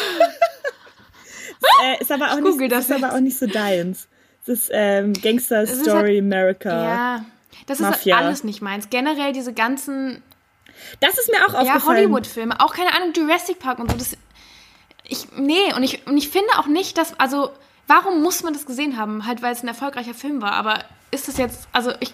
Speaker 2: äh, ist aber auch, nicht,
Speaker 1: google das
Speaker 2: ist aber
Speaker 1: jetzt.
Speaker 2: auch nicht so deins. Es ist ähm, Gangster
Speaker 1: ist
Speaker 2: Story
Speaker 1: halt-
Speaker 2: America.
Speaker 1: Ja, das ist
Speaker 2: Mafia.
Speaker 1: alles nicht meins. Generell diese ganzen
Speaker 2: Das ist mir auch
Speaker 1: ja,
Speaker 2: aufgefallen.
Speaker 1: Hollywood-Filme, auch keine Ahnung, Jurassic Park und so. Das, ich, nee, und ich, und ich finde auch nicht, dass, also warum muss man das gesehen haben? Halt, weil es ein erfolgreicher Film war. Aber ist das jetzt, also ich,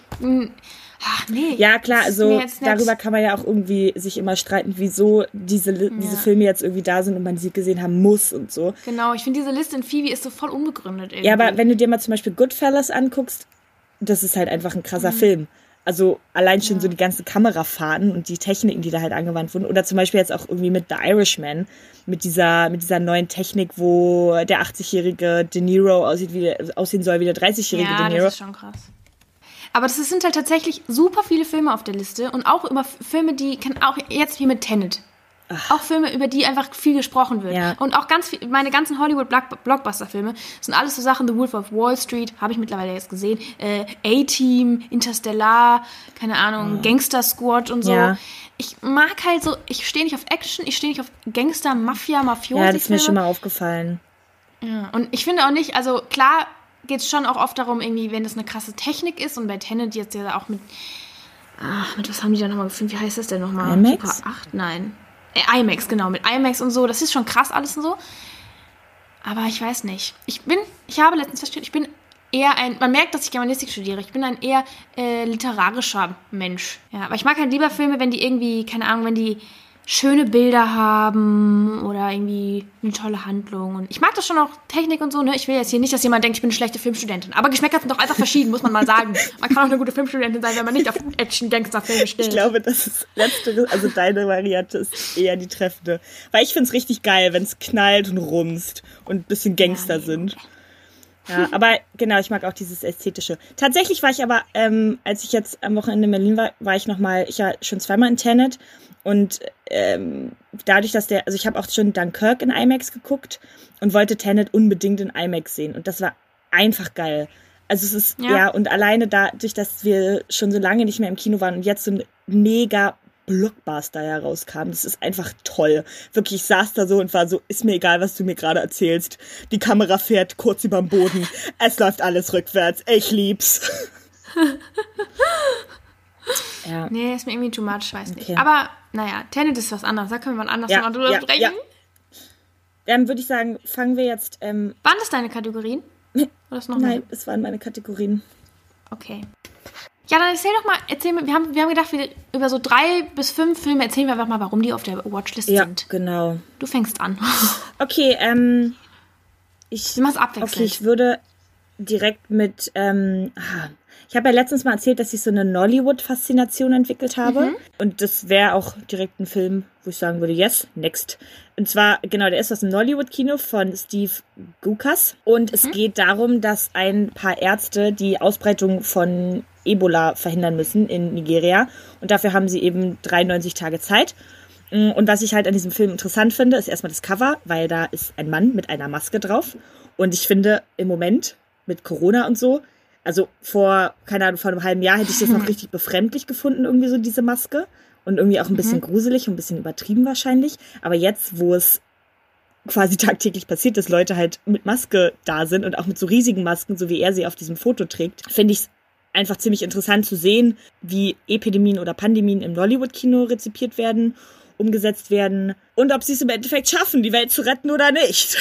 Speaker 1: ach nee.
Speaker 2: Ja, klar, also darüber kann man ja auch irgendwie sich immer streiten, wieso diese, ja. diese Filme jetzt irgendwie da sind und man sie gesehen haben muss und so.
Speaker 1: Genau, ich finde diese Liste in Phoebe ist so voll unbegründet irgendwie.
Speaker 2: Ja, aber wenn du dir mal zum Beispiel Goodfellas anguckst, das ist halt einfach ein krasser mhm. Film. Also allein schon ja. so die ganzen Kamerafahrten und die Techniken, die da halt angewandt wurden. Oder zum Beispiel jetzt auch irgendwie mit The Irishman, mit dieser, mit dieser neuen Technik, wo der achtzigjährige De Niro aussieht wie, aussehen soll wie der dreißigjährige
Speaker 1: ja,
Speaker 2: De Niro.
Speaker 1: Ja, das ist schon krass. Aber das sind halt tatsächlich super viele Filme auf der Liste und auch über Filme, die, auch jetzt wie mit Tenet. Ach. Auch Filme, über die einfach viel gesprochen wird. Ja. Und auch ganz viel, meine ganzen Hollywood-Blockbuster-Filme sind alles so Sachen, The Wolf of Wall Street, habe ich mittlerweile jetzt gesehen, äh, A-Team, Interstellar, keine Ahnung, oh. Gangster Squad und so. Ja. Ich mag halt so, ich stehe nicht auf Action, ich stehe nicht auf Gangster, Mafia, Mafiosi.
Speaker 2: Ja, das ist mir schon mal aufgefallen.
Speaker 1: Ja, und ich finde auch nicht, also klar geht es schon auch oft darum, irgendwie, wenn das eine krasse Technik ist und bei Tenet jetzt ja auch mit, ach, mit was haben die da nochmal gefilmt, wie heißt das denn nochmal?
Speaker 2: IMAX?
Speaker 1: Super acht, nein. Äh, IMAX, genau, mit IMAX und so, das ist schon krass alles und so. Aber ich weiß nicht. Ich bin, ich habe letztens festgestellt, ich bin eher ein, man merkt, dass ich Germanistik studiere, ich bin ein eher äh, literarischer Mensch. Ja, aber ich mag halt lieber Filme, wenn die irgendwie, keine Ahnung, wenn die schöne Bilder haben oder irgendwie eine tolle Handlung. Und ich mag das schon auch, Technik und so, ne? Ich will jetzt hier nicht, dass jemand denkt, ich bin eine schlechte Filmstudentin. Aber Geschmäcker sind doch einfach verschieden, muss man mal sagen. Man kann auch eine gute Filmstudentin sein, wenn man nicht auf Action-Gangster-Filme steht.
Speaker 2: Ich glaube, das ist letztere, also deine Variante ist eher die treffende. Weil ich finde es richtig geil, wenn es knallt und rumst und ein bisschen Gangster ja, nee. sind. Ja, aber genau, ich mag auch dieses Ästhetische. Tatsächlich war ich aber, ähm, als ich jetzt am Wochenende in Berlin war, war ich nochmal, ich war schon zweimal in Tenet. Und ähm, dadurch, dass der, also ich habe auch schon Dunkirk in IMAX geguckt und wollte Tenet unbedingt in IMAX sehen. Und das war einfach geil. Also es ist, ja, ja und alleine dadurch, dass wir schon so lange nicht mehr im Kino waren und jetzt so ein mega Blockbuster herauskam, das ist einfach toll. Wirklich, ich saß da so und war so, ist mir egal, was du mir gerade erzählst. Die Kamera fährt kurz überm Boden. Es läuft alles rückwärts. Ich lieb's. Ja.
Speaker 1: Nee, ist mir irgendwie too much, weiß nicht. Okay. Aber, naja, Tenet ist was anderes, da können wir anders
Speaker 2: ja,
Speaker 1: mal drüber
Speaker 2: ja,
Speaker 1: sprechen.
Speaker 2: Ja. Dann würde ich sagen, fangen wir jetzt... Ähm,
Speaker 1: waren das deine Kategorien?
Speaker 2: Oder ist noch Nein, mehr? Es waren meine Kategorien.
Speaker 1: Okay. Ja, dann erzähl doch mal, erzähl mal, wir haben, wir haben gedacht, wir, über so drei bis fünf Filme erzählen wir einfach mal, warum die auf der Watchlist
Speaker 2: ja,
Speaker 1: sind.
Speaker 2: Ja, genau.
Speaker 1: Du fängst an.
Speaker 2: Okay, ähm... Ich,
Speaker 1: du machst abwechselnd.
Speaker 2: Okay, ich würde direkt mit... Ähm, Ich habe ja letztens mal erzählt, dass ich so eine Nollywood-Faszination entwickelt habe. Mhm. Und das wäre auch direkt ein Film, wo ich sagen würde, yes, next. Und zwar, genau, der ist aus dem Nollywood-Kino von Steve Gukas. Und mhm. es geht darum, dass ein paar Ärzte die Ausbreitung von Ebola verhindern müssen in Nigeria. Und dafür haben sie eben dreiundneunzig Tage Zeit. Und was ich halt an diesem Film interessant finde, ist erstmal das Cover, weil da ist ein Mann mit einer Maske drauf. Und ich finde, im Moment mit Corona und so, also vor, keine Ahnung, vor einem halben Jahr hätte ich das noch richtig befremdlich gefunden, irgendwie so diese Maske. Und irgendwie auch ein bisschen mhm. gruselig und ein bisschen übertrieben wahrscheinlich. Aber jetzt, wo es quasi tagtäglich passiert, dass Leute halt mit Maske da sind und auch mit so riesigen Masken, so wie er sie auf diesem Foto trägt, finde ich es einfach ziemlich interessant zu sehen, wie Epidemien oder Pandemien im Nollywood-Kino rezipiert werden, umgesetzt werden und ob sie es im Endeffekt schaffen, die Welt zu retten oder nicht.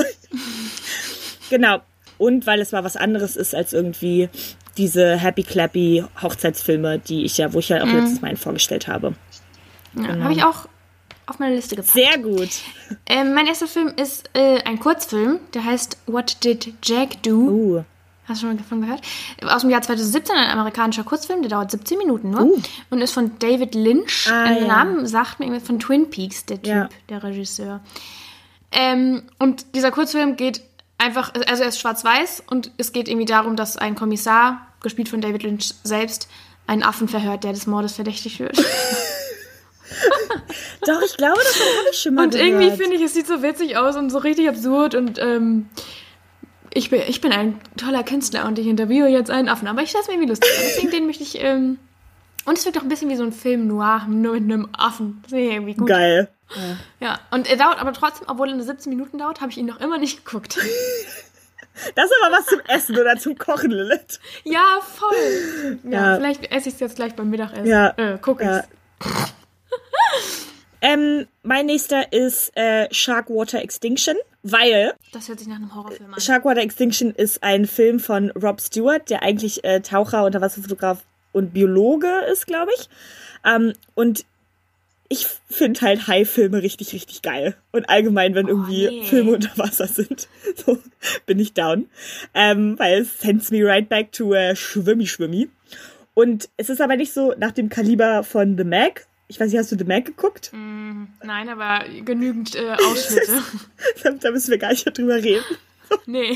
Speaker 2: Genau. Und weil es mal was anderes ist als irgendwie diese happy-clappy Hochzeitsfilme, die ich ja, wo ich ja auch mhm. letztes Mal einen vorgestellt habe.
Speaker 1: Ja, genau. Habe ich auch auf meine Liste gepackt.
Speaker 2: Sehr gut.
Speaker 1: Ähm, mein erster Film ist äh, ein Kurzfilm, der heißt What Did Jack Do?
Speaker 2: Uh.
Speaker 1: Hast du schon mal davon gehört? Aus dem Jahr zweitausendsiebzehn, ein amerikanischer Kurzfilm, der dauert siebzehn Minuten nur. Uh. Und ist von David Lynch.
Speaker 2: Ah,
Speaker 1: ein
Speaker 2: ja.
Speaker 1: Name sagt mir irgendwie von Twin Peaks, der Typ,
Speaker 2: ja.
Speaker 1: der Regisseur. Ähm, und dieser Kurzfilm geht einfach, also er ist schwarz-weiß und es geht irgendwie darum, dass ein Kommissar, gespielt von David Lynch selbst, einen Affen verhört, der des Mordes verdächtig wird.
Speaker 2: Doch, ich glaube, das habe ich schon mal
Speaker 1: Und
Speaker 2: gehört.
Speaker 1: irgendwie finde ich, es sieht so witzig aus und so richtig absurd und ähm, ich, bin, ich bin ein toller Künstler und ich interviewe jetzt einen Affen, aber ich stelle es mir irgendwie lustig an. Deswegen den möchte ich, ähm, und es wirkt auch ein bisschen wie so ein Film noir, nur mit einem Affen. Das ist irgendwie gut.
Speaker 2: Geil.
Speaker 1: Ja. ja, und er dauert aber trotzdem, obwohl er nur siebzehn Minuten dauert, habe ich ihn noch immer nicht geguckt.
Speaker 2: Das ist aber was zum Essen oder zum Kochen, Lilith.
Speaker 1: Ja, voll. Ja, ja. Vielleicht esse ich es jetzt gleich beim Mittagessen. Ja. Äh, guck
Speaker 2: ja.
Speaker 1: ich's.
Speaker 2: ähm, mein nächster ist äh, Sharkwater Extinction. weil
Speaker 1: Das hört sich nach einem Horrorfilm an.
Speaker 2: Sharkwater Extinction ist ein Film von Rob Stewart, der eigentlich äh, Taucher, Unterwasserfotograf und Biologe ist, glaube ich. Ähm, und ich finde halt Hai-Filme richtig, richtig geil. Und allgemein, wenn
Speaker 1: Oh,
Speaker 2: irgendwie
Speaker 1: nee.
Speaker 2: Filme unter Wasser sind, so bin ich down. Ähm, weil es sends me right back to äh, Schwimmi Schwimmi. Und es ist aber nicht so nach dem Kaliber von The Meg. Ich weiß nicht, hast du The Meg geguckt?
Speaker 1: Mm, nein, aber genügend äh, Ausschnitte.
Speaker 2: Da müssen wir gar nicht drüber reden.
Speaker 1: Nee.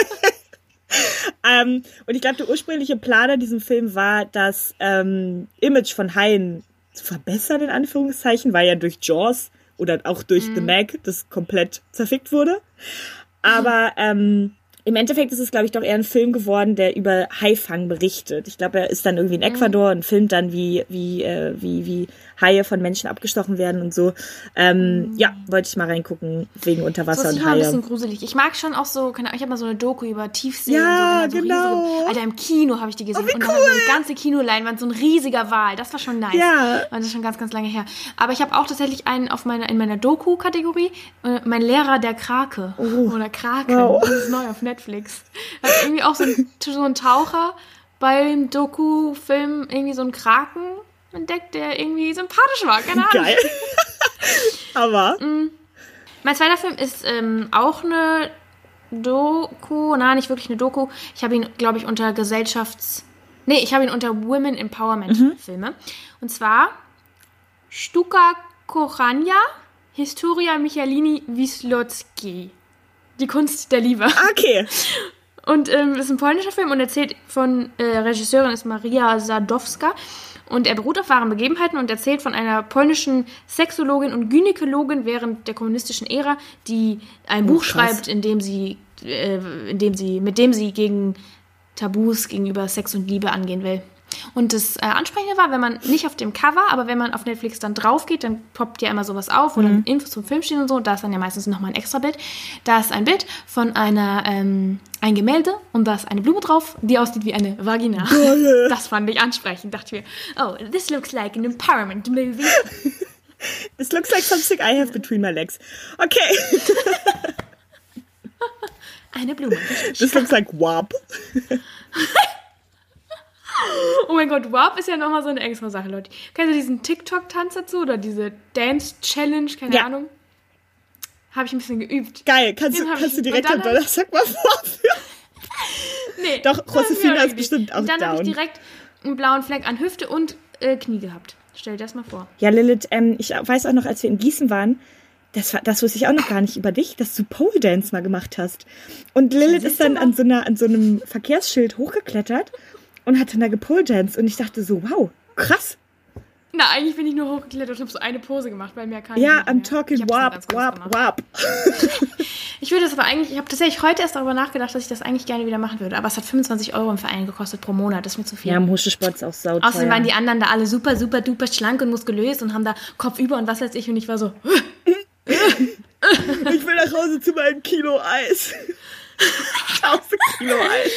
Speaker 2: Ähm, und ich glaube, der ursprüngliche Plan an diesem Film war, das ähm, Image von Haien zu verbessern, in Anführungszeichen, weil ja durch Jaws oder auch durch
Speaker 1: Mhm.
Speaker 2: The Meg das komplett zerfickt wurde. Aber ähm, im Endeffekt ist es, glaube ich, doch eher ein Film geworden, der über Haifang berichtet. Ich glaube, er ist dann irgendwie in Ecuador und filmt dann, wie, wie, äh, wie, wie Haie von Menschen abgestochen werden und so. Ähm, ja, wollte ich mal reingucken, wegen
Speaker 1: So
Speaker 2: Unterwasser
Speaker 1: ist
Speaker 2: und
Speaker 1: immer ein
Speaker 2: Haie.
Speaker 1: bisschen gruselig. Ich mag schon auch so, keine Ahnung, ich habe mal so eine Doku über Tiefsee
Speaker 2: Ja,
Speaker 1: und so, wenn dann so
Speaker 2: genau.
Speaker 1: riesige, Alter, im Kino habe ich die gesehen.
Speaker 2: Oh, wie
Speaker 1: und da war so eine ganze Kinoleinwand, so ein riesiger Wal. Das war schon nice.
Speaker 2: Ja.
Speaker 1: Und das ist schon ganz, ganz lange her. Aber ich habe auch tatsächlich einen auf meiner, in meiner Doku-Kategorie, äh, mein Lehrer der Krake. Oder Kraken.
Speaker 2: Wow.
Speaker 1: Das ist neu auf Netflix. Hat irgendwie auch so ein, so ein Taucher beim Doku-Film irgendwie so einen Kraken entdeckt, der irgendwie sympathisch war. Keine Ahnung.
Speaker 2: Geil. Aber
Speaker 1: Mein zweiter Film ist ähm, auch eine Doku, nein, nicht wirklich eine Doku. Ich habe ihn, glaube ich, unter Gesellschafts... Nee, ich habe ihn unter Women Empowerment Filme. Und zwar Sztuka kochania, Historia Michalini Wisłockiej. Die Kunst der Liebe.
Speaker 2: okay.
Speaker 1: Und ähm, das ist ein polnischer Film und erzählt von, äh, Regisseurin ist Maria Sadowska. Und er beruht auf wahren Begebenheiten und erzählt von einer polnischen Sexologin und Gynäkologin während der kommunistischen Ära, die ein Buch
Speaker 2: krass.
Speaker 1: schreibt, in dem sie, äh, in dem sie, mit dem sie gegen Tabus gegenüber Sex und Liebe angehen will. Und das äh, Ansprechende war, wenn man nicht auf dem Cover, aber wenn man auf Netflix dann drauf geht, dann poppt ja immer sowas auf, wo dann Infos zum Film stehen und so. Da ist dann ja meistens nochmal ein extra Bild. Da ist ein Bild von einer, ähm, ein Gemälde und da ist eine Blume drauf, die aussieht wie eine Vagina. Das fand ich ansprechend. Dachte mir, oh, this looks like an empowerment movie.
Speaker 2: This looks like something I have between my legs. Okay.
Speaker 1: Eine Blume.
Speaker 2: This looks like W A P.
Speaker 1: Oh mein Gott, W A P ist ja nochmal so eine extra Sache, Leute. Kennst du diesen TikTok-Tanz dazu oder diese Dance-Challenge? Keine
Speaker 2: Ja.
Speaker 1: Ahnung. Habe ich ein bisschen geübt.
Speaker 2: Geil. Kannst, du,
Speaker 1: Den hab
Speaker 2: kannst
Speaker 1: ich-
Speaker 2: du direkt
Speaker 1: und
Speaker 2: am
Speaker 1: dann-
Speaker 2: Donnerstag mal vorführen?
Speaker 1: Nee.
Speaker 2: Doch,
Speaker 1: das hab ich
Speaker 2: Josefina
Speaker 1: mir
Speaker 2: ist
Speaker 1: auch
Speaker 2: bestimmt auch
Speaker 1: Und dann habe ich
Speaker 2: down.
Speaker 1: direkt einen blauen Fleck an Hüfte und äh, Knie gehabt. Stell dir das mal vor.
Speaker 2: Ja, Lilith, ähm, ich weiß auch noch, als wir in Gießen waren, das, war, das wusste ich auch noch gar nicht über dich, dass du Pole Dance mal gemacht hast. Und Lilith
Speaker 1: siehst
Speaker 2: ist dann
Speaker 1: du
Speaker 2: an so, einer, an so einem Verkehrsschild hochgeklettert und hat dann da gepole danced. Und ich dachte so, wow, krass.
Speaker 1: Na, eigentlich bin ich nur hochgeklettert und habe so eine Pose gemacht, weil mehr kann ich
Speaker 2: Ja,
Speaker 1: nicht
Speaker 2: I'm
Speaker 1: mehr.
Speaker 2: talking
Speaker 1: Ich hab's nur
Speaker 2: wap,
Speaker 1: ganz kurz
Speaker 2: wap,
Speaker 1: gemacht.
Speaker 2: wap.
Speaker 1: Ich würde das aber eigentlich, ich habe tatsächlich heute erst darüber nachgedacht, dass ich das eigentlich gerne wieder machen würde. Aber es hat fünfundzwanzig Euro im Verein gekostet pro Monat. Das ist mir zu viel.
Speaker 2: Ja, im Muschelsport ist auch sauteuer.
Speaker 1: Außerdem waren die anderen da alle super, super, duper schlank und muskulös und haben da Kopf über und was weiß ich. Und ich war so,
Speaker 2: Ich will nach Hause zu meinem Kilo Eis. Tausend Kilo Eis.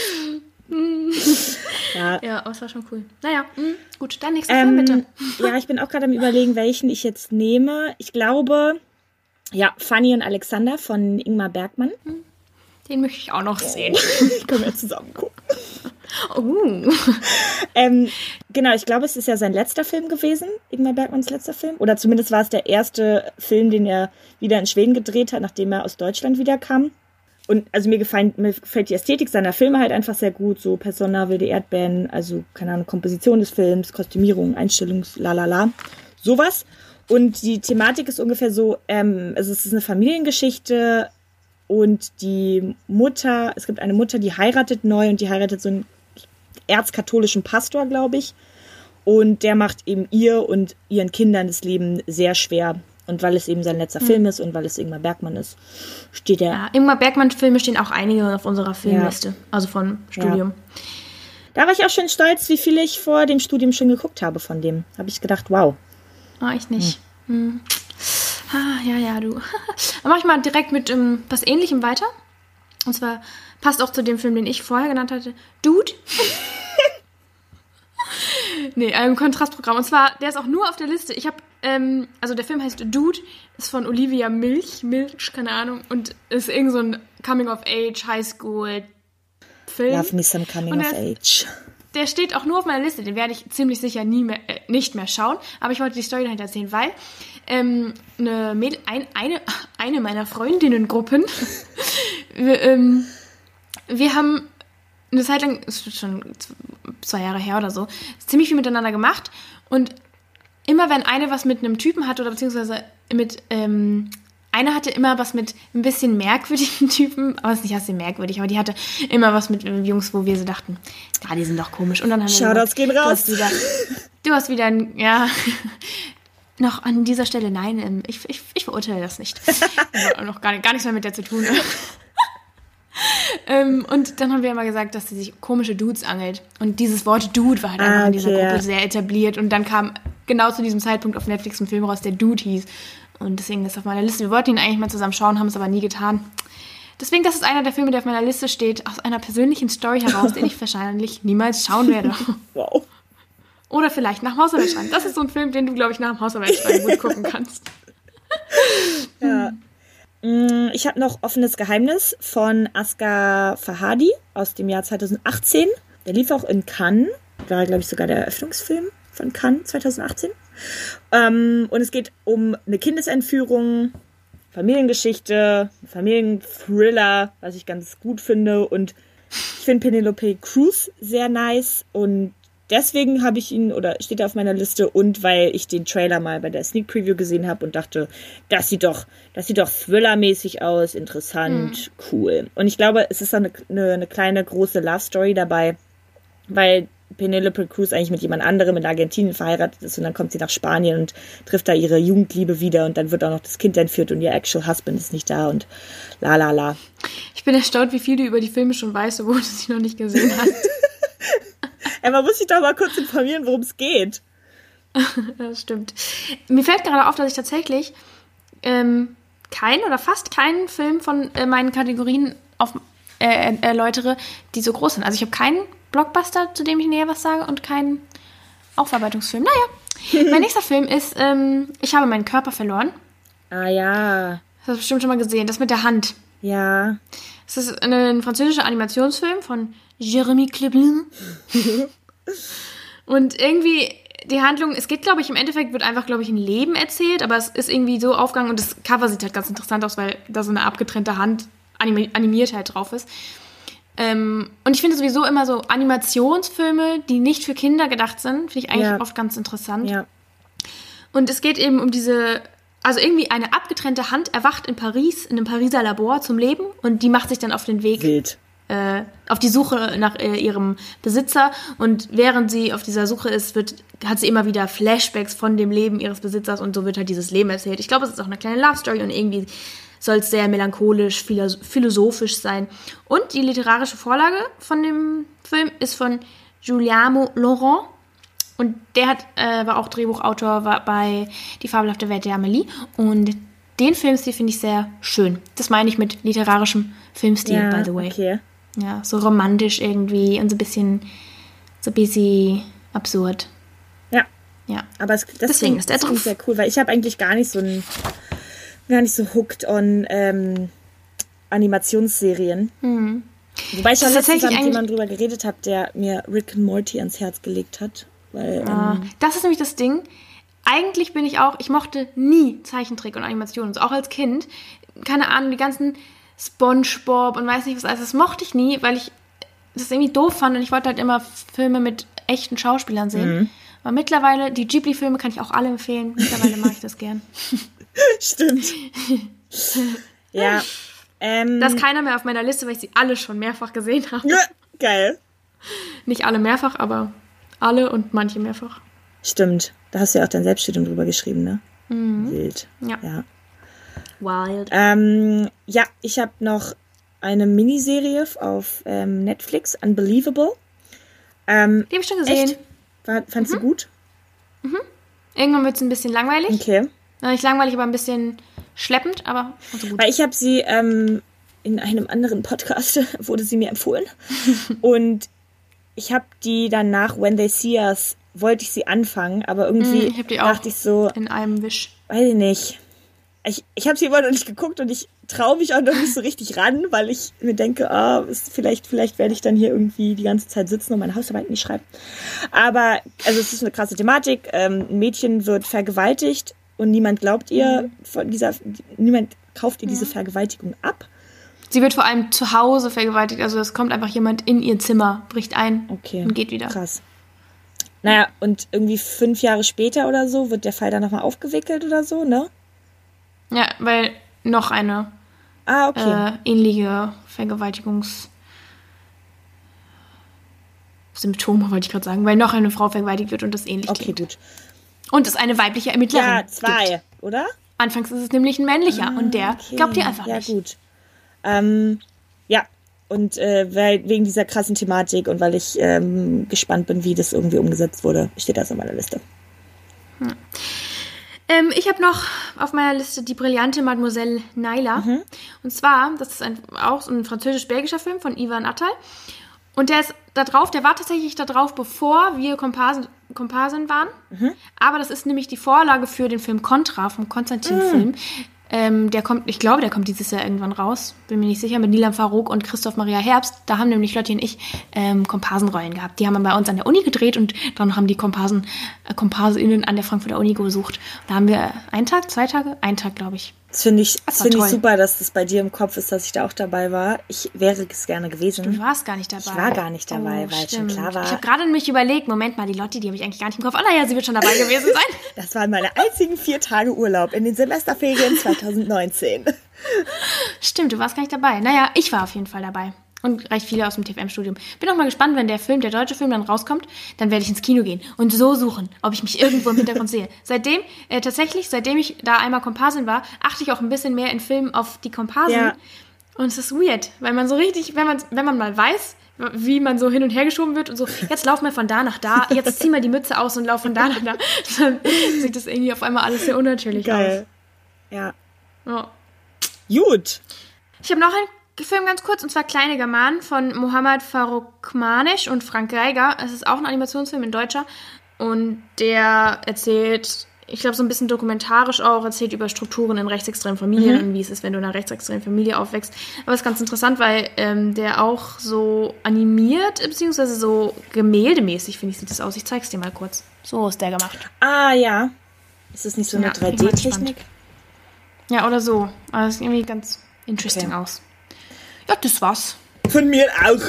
Speaker 2: Ja,
Speaker 1: ja, aber es war schon cool. Naja, mh, gut, dann nächster Film bitte.
Speaker 2: Ähm, ja, ich bin auch gerade am Überlegen, welchen ich jetzt nehme. Ich glaube, ja, Fanny und Alexander von Ingmar Bergmann.
Speaker 1: Den möchte ich auch noch sehen.
Speaker 2: Können wir zusammen gucken.
Speaker 1: Oh.
Speaker 2: Ähm, genau, ich glaube, es ist ja sein letzter Film gewesen, Ingmar Bergmanns letzter Film. Oder zumindest war es der erste Film, den er wieder in Schweden gedreht hat, nachdem er aus Deutschland wiederkam. Und also mir gefallen, mir gefällt die Ästhetik seiner Filme halt einfach sehr gut. So Persona, wilde Erdbeeren, also keine Ahnung, Komposition des Films, Kostümierung, Einstellungs, lalala, sowas. Und die Thematik ist ungefähr so, ähm, also es ist eine Familiengeschichte und die Mutter, es gibt eine Mutter, die heiratet neu und die heiratet so einen erzkatholischen Pastor, glaube ich. Und der macht eben ihr und ihren Kindern das Leben sehr schwer. Und weil es eben sein letzter Film ist und weil es Ingmar Bergmann ist, steht er.
Speaker 1: Ja, Ingmar Bergmann-Filme stehen auch einige auf unserer Filmliste. Also von Studium.
Speaker 2: Da war ich auch schon stolz, wie viele ich vor dem Studium schon geguckt habe von dem. Habe ich gedacht, wow.
Speaker 1: Ah, ich nicht. Hm. Ah, ja, ja, du. Dann mache ich mal direkt mit ähm, was Ähnlichem weiter. Und zwar passt auch zu dem Film, den ich vorher genannt hatte. Dude. Nee, ein Kontrastprogramm. Und zwar, der ist auch nur auf der Liste. Ich habe, ähm, also der Film heißt Dude, ist von Olivia Milch, Milch, keine Ahnung, und ist irgend so ein Coming-of-Age, Highschool-Film.
Speaker 2: Love me some Coming-of-Age.
Speaker 1: Der steht auch nur auf meiner Liste, den werde ich ziemlich sicher nie mehr, äh, nicht mehr schauen, aber ich wollte die Story dahinter erzählen, weil ähm, eine, Mädel, ein, eine, eine meiner Freundinnengruppen, wir, ähm, wir haben eine Zeit lang, ist schon zwei Jahre her oder so, ziemlich viel miteinander gemacht und immer wenn eine was mit einem Typen hatte oder beziehungsweise mit, ähm, eine hatte immer was mit ein bisschen merkwürdigen Typen, aber es ist nicht assez merkwürdig, aber die hatte immer was mit Jungs, wo wir so dachten, ja, die sind doch komisch. Und dann haben wir
Speaker 2: Shoutouts gehen raus.
Speaker 1: Du hast wieder, du hast wieder ein, ja, noch an dieser Stelle, nein, ich, ich, ich verurteile das nicht. Also noch gar, gar nichts mehr mit der zu tun. ähm, und dann haben wir immer gesagt, dass sie sich komische Dudes angelt. Und dieses Wort Dude war halt einfach
Speaker 2: ah, okay.
Speaker 1: in dieser Gruppe sehr etabliert. Und dann kam genau zu diesem Zeitpunkt auf Netflix ein Film raus, der Dude hieß. Und deswegen ist das auf meiner Liste. Wir wollten ihn eigentlich mal zusammen schauen, haben es aber nie getan. Deswegen, das ist einer der Filme, der auf meiner Liste steht, aus einer persönlichen Story heraus, den ich wahrscheinlich niemals schauen werde.
Speaker 2: Wow.
Speaker 1: Oder vielleicht nach dem Hausarbeit schreiben. Das ist so ein Film, den du, glaube ich, nach dem Hausarbeit schreiben gut gucken kannst.
Speaker 2: Ja. Ich habe noch Offenes Geheimnis von Asghar Farhadi aus dem Jahr zweitausendachtzehn. Der lief auch in Cannes. War, glaube ich, sogar der Eröffnungsfilm von Cannes zweitausendachtzehn. Ähm, und es geht um eine Kindesentführung, Familiengeschichte, Familienthriller, was ich ganz gut finde. Und ich finde Penelope Cruz sehr nice. Und deswegen habe ich ihn, oder steht er auf meiner Liste, und weil ich den Trailer mal bei der Sneak Preview gesehen habe und dachte, das sieht doch, das sieht doch thrillermäßig aus, interessant, mhm. cool. Und ich glaube, es ist eine, eine, eine kleine, große Love Story dabei, weil Penelope Cruz eigentlich mit jemand anderem in Argentinien verheiratet ist und dann kommt sie nach Spanien und trifft da ihre Jugendliebe wieder und dann wird auch noch das Kind entführt und ihr Actual Husband ist nicht da und la la la.
Speaker 1: Ich bin erstaunt, wie viel du über die Filme schon weißt, obwohl du sie noch nicht gesehen hast.
Speaker 2: Ey, man muss sich doch mal kurz informieren, worum es geht.
Speaker 1: Das stimmt. Mir fällt gerade auf, dass ich tatsächlich ähm, keinen oder fast keinen Film von äh, meinen Kategorien auf, äh, erläutere, die so groß sind. Also ich habe keinen Blockbuster, zu dem ich näher was sage, und keinen Aufarbeitungsfilm. Naja, mein nächster Film ist ähm, Ich habe meinen Körper verloren.
Speaker 2: Ah ja.
Speaker 1: Das hast du bestimmt schon mal gesehen. Das mit der Hand.
Speaker 2: Ja.
Speaker 1: Es ist ein französischer Animationsfilm von Jérémy Kleblin. Und irgendwie die Handlung, es geht, glaube ich, im Endeffekt wird einfach, glaube ich, ein Leben erzählt, aber es ist irgendwie so aufgegangen und das Cover sieht halt ganz interessant aus, weil da so eine abgetrennte Hand animi- animiert halt drauf ist. Ähm, und ich finde sowieso immer so Animationsfilme, die nicht für Kinder gedacht sind, finde ich eigentlich ja. oft ganz interessant.
Speaker 2: Ja.
Speaker 1: Und es geht eben um diese, also irgendwie eine abgetrennte Hand erwacht in Paris, in einem Pariser Labor zum Leben und die macht sich dann auf den Weg
Speaker 2: Wild.
Speaker 1: Äh, auf die Suche nach äh, ihrem Besitzer und während sie auf dieser Suche ist, wird, hat sie immer wieder Flashbacks von dem Leben ihres Besitzers und so wird halt dieses Leben erzählt. Ich glaube, es ist auch eine kleine Love Story und irgendwie soll es sehr melancholisch, philosophisch sein. Und die literarische Vorlage von dem Film ist von Guillermo Laurent. Und der hat, äh, war auch Drehbuchautor war bei Die fabelhafte Welt der Amelie. Und den Filmstil finde ich sehr schön. Das meine ich mit literarischem Filmstil,
Speaker 2: ja,
Speaker 1: by the way.
Speaker 2: Okay.
Speaker 1: Ja, so romantisch irgendwie und so ein bisschen, so ein bisschen absurd.
Speaker 2: Ja.
Speaker 1: Ja.
Speaker 2: Aber es, das
Speaker 1: deswegen
Speaker 2: klingt,
Speaker 1: ist der
Speaker 2: das klingt sehr cool, weil ich habe eigentlich gar nicht so ein gar nicht so hooked on ähm, Animationsserien.
Speaker 1: Mhm.
Speaker 2: Wobei ich schon letztens mit
Speaker 1: eigentlich...
Speaker 2: jemandem drüber geredet habe, der mir Rick and Morty ans Herz gelegt hat. Weil,
Speaker 1: ah,
Speaker 2: ähm,
Speaker 1: das ist nämlich das Ding. Eigentlich bin ich auch, ich mochte nie Zeichentrick und Animationen, so auch als Kind. Keine Ahnung, die ganzen SpongeBob und weiß nicht was alles, das mochte ich nie, weil ich das irgendwie doof fand und ich wollte halt immer Filme mit echten Schauspielern sehen. Mhm. Aber mittlerweile, die Ghibli-Filme kann ich auch alle empfehlen. Mittlerweile mag ich das gern.
Speaker 2: Stimmt. Ja. Ähm,
Speaker 1: da ist keiner mehr auf meiner Liste, weil ich sie alle schon mehrfach gesehen habe.
Speaker 2: Ja, geil.
Speaker 1: Nicht alle mehrfach, aber alle und manche mehrfach.
Speaker 2: Stimmt. Da hast du ja auch dein Selbststudium drüber geschrieben, ne?
Speaker 1: Mhm.
Speaker 2: Wild.
Speaker 1: Ja.
Speaker 2: ja.
Speaker 1: Wild.
Speaker 2: Ähm, ja, ich habe noch eine Miniserie auf ähm, Netflix, Unbelievable. Ähm,
Speaker 1: Die habe ich schon gesehen.
Speaker 2: Echt? War, fandst
Speaker 1: mhm.
Speaker 2: du gut?
Speaker 1: Mhm. Irgendwann wird es ein bisschen langweilig.
Speaker 2: Okay.
Speaker 1: Nicht langweilig, aber ein bisschen schleppend, aber also gut.
Speaker 2: Weil ich habe sie ähm, in einem anderen Podcast, wurde sie mir empfohlen. Und ich habe die dann nach When They See Us wollte ich sie anfangen, aber irgendwie
Speaker 1: ich hab die auch
Speaker 2: dachte ich so,
Speaker 1: in einem Wisch.
Speaker 2: weiß ich nicht. Ich, ich habe sie immer noch nicht geguckt und ich traue mich auch noch nicht so richtig ran, weil ich mir denke, ah, ist vielleicht, vielleicht werde ich dann hier irgendwie die ganze Zeit sitzen und meine Hausarbeit nicht schreiben. Aber, also es ist eine krasse Thematik. Ähm, ein Mädchen wird vergewaltigt und niemand glaubt ihr mhm. von dieser, niemand kauft ihr diese mhm. Vergewaltigung ab.
Speaker 1: Sie wird vor allem zu Hause vergewaltigt, also es kommt einfach jemand in ihr Zimmer, bricht ein
Speaker 2: okay.
Speaker 1: und geht wieder.
Speaker 2: Krass. Naja, und irgendwie fünf Jahre später oder so wird der Fall dann nochmal aufgewickelt oder so, ne?
Speaker 1: Ja, weil noch eine
Speaker 2: ah, okay.
Speaker 1: äh, ähnliche Vergewaltigungssymptome, wollte ich gerade sagen, weil noch eine Frau vergewaltigt wird und das ähnlich
Speaker 2: okay,
Speaker 1: klingt.
Speaker 2: Okay, gut.
Speaker 1: Und es eine weibliche Ermittlerin
Speaker 2: Ja, zwei,
Speaker 1: gibt.
Speaker 2: Oder?
Speaker 1: Anfangs ist es nämlich ein männlicher ah, und der
Speaker 2: okay.
Speaker 1: glaubt ihr einfach
Speaker 2: ja,
Speaker 1: nicht.
Speaker 2: Ja, gut. Ähm, ja, und äh, weil, wegen dieser krassen Thematik und weil ich ähm, gespannt bin, wie das irgendwie umgesetzt wurde, steht das auf meiner Liste.
Speaker 1: Hm. Ähm, ich habe noch auf meiner Liste die brillante Mademoiselle Naila. Mhm. Und zwar, das ist ein, auch so ein französisch-belgischer Film von Ivan Attal. Und der ist da drauf, der war tatsächlich da drauf, bevor wir Komparsen, Komparsen waren. Mhm. Aber das ist nämlich die Vorlage für den Film Contra, vom Konstantin-Film. Mhm. Ähm, der kommt, ich glaube, der kommt dieses Jahr irgendwann raus. Bin mir nicht sicher, mit Nilan Farouk und Christoph Maria Herbst. Da haben nämlich Lotti und ich ähm, Komparsenrollen gehabt. Die haben wir bei uns an der Uni gedreht und dann haben die Komparsen, äh, KomparsenInnen an der Frankfurter Uni besucht. Da haben wir einen Tag, zwei Tage, einen Tag, glaube ich.
Speaker 2: Das finde ich, das find ich super, dass das bei dir im Kopf ist, dass ich da auch dabei war. Ich wäre es gerne gewesen.
Speaker 1: Du warst gar nicht dabei.
Speaker 2: Ich war gar nicht dabei,
Speaker 1: oh,
Speaker 2: weil es schon klar war.
Speaker 1: Ich habe gerade nämlich überlegt, Moment mal, die Lotti, die habe ich eigentlich gar nicht im Kopf. Oh naja, sie wird schon dabei gewesen sein.
Speaker 2: Das waren meine einzigen vier Tage Urlaub in den Semesterferien zwanzig neunzehn.
Speaker 1: Stimmt, du warst gar nicht dabei. Naja, ich war auf jeden Fall dabei. Und recht viele aus dem T F M-Studium. Bin auch mal gespannt, wenn der Film, der deutsche Film dann rauskommt, dann werde ich ins Kino gehen und so suchen, ob ich mich irgendwo im Hintergrund sehe. Seitdem, äh, tatsächlich, seitdem ich da einmal Komparsin war, achte ich auch ein bisschen mehr in Filmen auf die Komparsen. Ja. Und es ist weird, weil man so richtig, wenn man, wenn man mal weiß, wie man so hin und her geschoben wird und so, jetzt lauf mal von da nach da, jetzt zieh mal die Mütze aus und lauf von da nach da, dann sieht das irgendwie auf einmal alles sehr unnatürlich
Speaker 2: Geil.
Speaker 1: aus.
Speaker 2: Ja.
Speaker 1: Ja.
Speaker 2: Gut.
Speaker 1: Ich habe noch einen Film ganz kurz, und zwar Kleine Germanen von Mohammad Farokmanisch und Frank Geiger. Es ist auch ein Animationsfilm in Deutscher und der erzählt, ich glaube so ein bisschen dokumentarisch auch, erzählt über Strukturen in rechtsextremen Familien mhm. und wie es ist, wenn du in einer rechtsextremen Familie aufwächst. Aber es ist ganz interessant, weil ähm, der auch so animiert, beziehungsweise so gemäldemäßig, finde ich, sieht das aus. Ich zeig's dir mal kurz. So ist der gemacht.
Speaker 2: Ah, ja. Ist das nicht so eine
Speaker 1: ja,
Speaker 2: drei D-Technik?
Speaker 1: Ja, oder so. Aber es sieht irgendwie ganz interesting okay. aus. Ja, das war's.
Speaker 2: Von mir auch.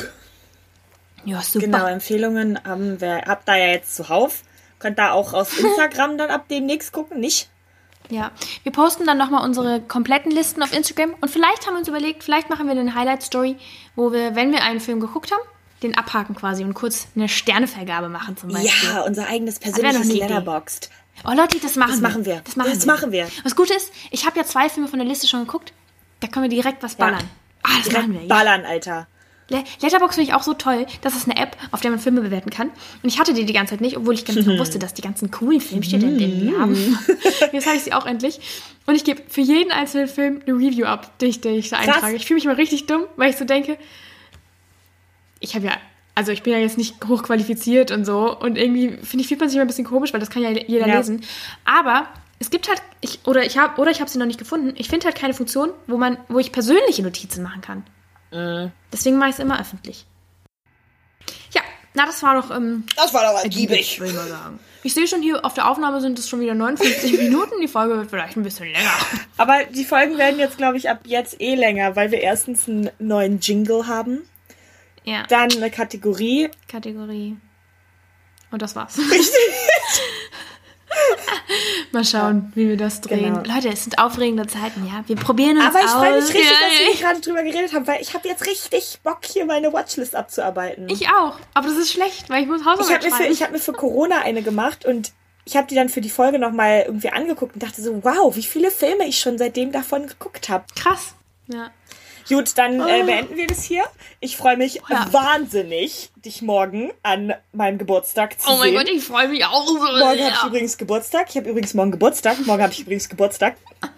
Speaker 1: Ja, super.
Speaker 2: Genau, Empfehlungen haben wir, habt ihr ja jetzt zuhauf. Könnt da auch aus Instagram dann ab demnächst gucken, nicht?
Speaker 1: Ja, wir posten dann nochmal unsere kompletten Listen auf Instagram und vielleicht haben wir uns überlegt, vielleicht machen wir eine Highlight-Story, wo wir, wenn wir einen Film geguckt haben, den abhaken quasi und kurz eine Sternevergabe machen zum Beispiel.
Speaker 2: Ja, unser eigenes persönliches Letterboxd.
Speaker 1: Oh Lotti, das machen
Speaker 2: das
Speaker 1: wir.
Speaker 2: Machen wir.
Speaker 1: Das machen
Speaker 2: das
Speaker 1: wir.
Speaker 2: machen wir.
Speaker 1: Was gut ist, ich habe ja zwei Filme von der Liste schon geguckt, da können wir direkt was ballern.
Speaker 2: Ja.
Speaker 1: Ah, das
Speaker 2: direkt
Speaker 1: machen wir. Ja.
Speaker 2: Ballern, Alter.
Speaker 1: Letterboxd finde ich auch so toll. Das ist eine App, auf der man Filme bewerten kann. Und ich hatte die die ganze Zeit nicht, obwohl ich ganz genau wusste, dass die ganzen coolen Filmstudenten die haben. Jetzt habe ich sie auch endlich. Und ich gebe für jeden einzelnen Film eine Review ab, die ich, die ich da eintrage. Ich fühle mich mal richtig dumm, weil ich so denke, ich habe ja, also ich bin ja jetzt nicht hochqualifiziert und so. Und irgendwie, finde ich, fühlt man sich immer ein bisschen komisch, weil das kann ja jeder ja. lesen. Aber es gibt halt, ich, oder ich habe oder ich habe sie noch nicht gefunden, ich finde halt keine Funktion, wo man, wo ich persönliche Notizen machen kann. Mhm. Deswegen mache ich es immer öffentlich. Ja, na, das war doch ähm,
Speaker 2: das war doch ergiebig,
Speaker 1: will ich mal sagen. Ich sehe schon, hier auf der Aufnahme sind es schon wieder neunundfünfzig Minuten. Die Folge wird vielleicht ein bisschen länger.
Speaker 2: Aber die Folgen werden jetzt, glaube ich, ab jetzt eh länger, weil wir erstens einen neuen Jingle haben.
Speaker 1: Ja.
Speaker 2: Dann eine Kategorie.
Speaker 1: Kategorie. Und das war's.
Speaker 2: Richtig.
Speaker 1: Mal schauen, ja. wie wir das drehen. Genau. Leute, es sind aufregende Zeiten, ja. Wir probieren uns aus.
Speaker 2: Aber ich freue mich richtig,
Speaker 1: ja,
Speaker 2: dass wir gerade drüber geredet haben, weil ich habe jetzt richtig Bock, hier meine Watchlist abzuarbeiten.
Speaker 1: Ich auch. Aber das ist schlecht, weil ich muss Hausarbeit
Speaker 2: ich schreiben. Ich habe mir für Corona eine gemacht und ich habe die dann für die Folge nochmal irgendwie angeguckt und dachte so, wow, wie viele Filme ich schon seitdem davon geguckt habe.
Speaker 1: Krass. Ja.
Speaker 2: Gut, dann äh, beenden wir das hier. Ich freue mich ja. wahnsinnig, dich morgen an meinem Geburtstag zu sehen.
Speaker 1: Oh mein sehen. Gott, ich freue mich auch so.
Speaker 2: Morgen ja. habe ich übrigens Geburtstag. Ich habe übrigens morgen Geburtstag. Morgen habe ich übrigens Geburtstag.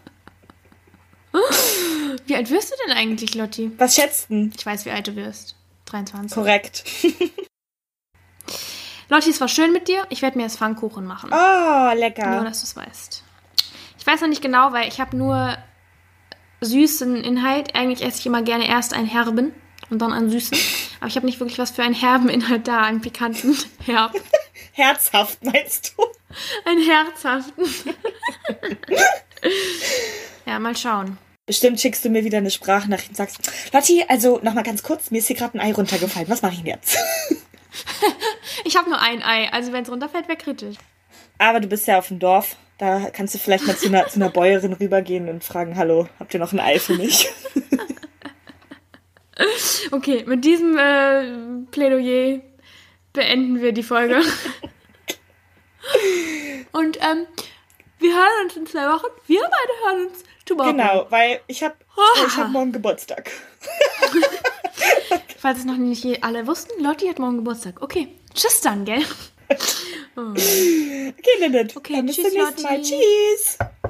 Speaker 1: Wie alt wirst du denn eigentlich, Lotti?
Speaker 2: Was schätzt du?
Speaker 1: Ich weiß, wie alt du wirst. dreiundzwanzig.
Speaker 2: Korrekt.
Speaker 1: Lotti, es war schön mit dir. Ich werde mir jetzt Pfannkuchen machen.
Speaker 2: Oh, lecker.
Speaker 1: Nur, dass du es weißt. Ich weiß noch nicht genau, weil ich habe nur süßen Inhalt. Eigentlich esse ich immer gerne erst einen herben und dann einen süßen. Aber ich habe nicht wirklich was für einen herben Inhalt da, einen pikanten Herb.
Speaker 2: Herzhaft, meinst du?
Speaker 1: Einen herzhaften. Ja, mal schauen.
Speaker 2: Bestimmt schickst du mir wieder eine Sprachnachricht und sagst, Lotti, also nochmal ganz kurz, mir ist hier gerade ein Ei runtergefallen. Was mache ich denn jetzt?
Speaker 1: Ich habe nur ein Ei, also wenn es runterfällt, wäre kritisch.
Speaker 2: Aber du bist ja auf dem Dorf. Da kannst du vielleicht mal zu einer, zu einer Bäuerin rübergehen und fragen, hallo, habt ihr noch ein Ei für mich?
Speaker 1: Okay, mit diesem äh, Plädoyer beenden wir die Folge. Und ähm, wir hören uns in zwei Wochen. Wir beide hören uns tomorrow.
Speaker 2: Genau, weil ich habe ich hab morgen Geburtstag.
Speaker 1: Falls es noch nicht alle wussten, Lotti hat morgen Geburtstag. Okay, tschüss dann, gell? Oh.
Speaker 2: Okay, Lilith.
Speaker 1: Okay,
Speaker 2: dann bis
Speaker 1: tschüss,
Speaker 2: zum nächsten Mal.
Speaker 1: Lotti.
Speaker 2: Tschüss.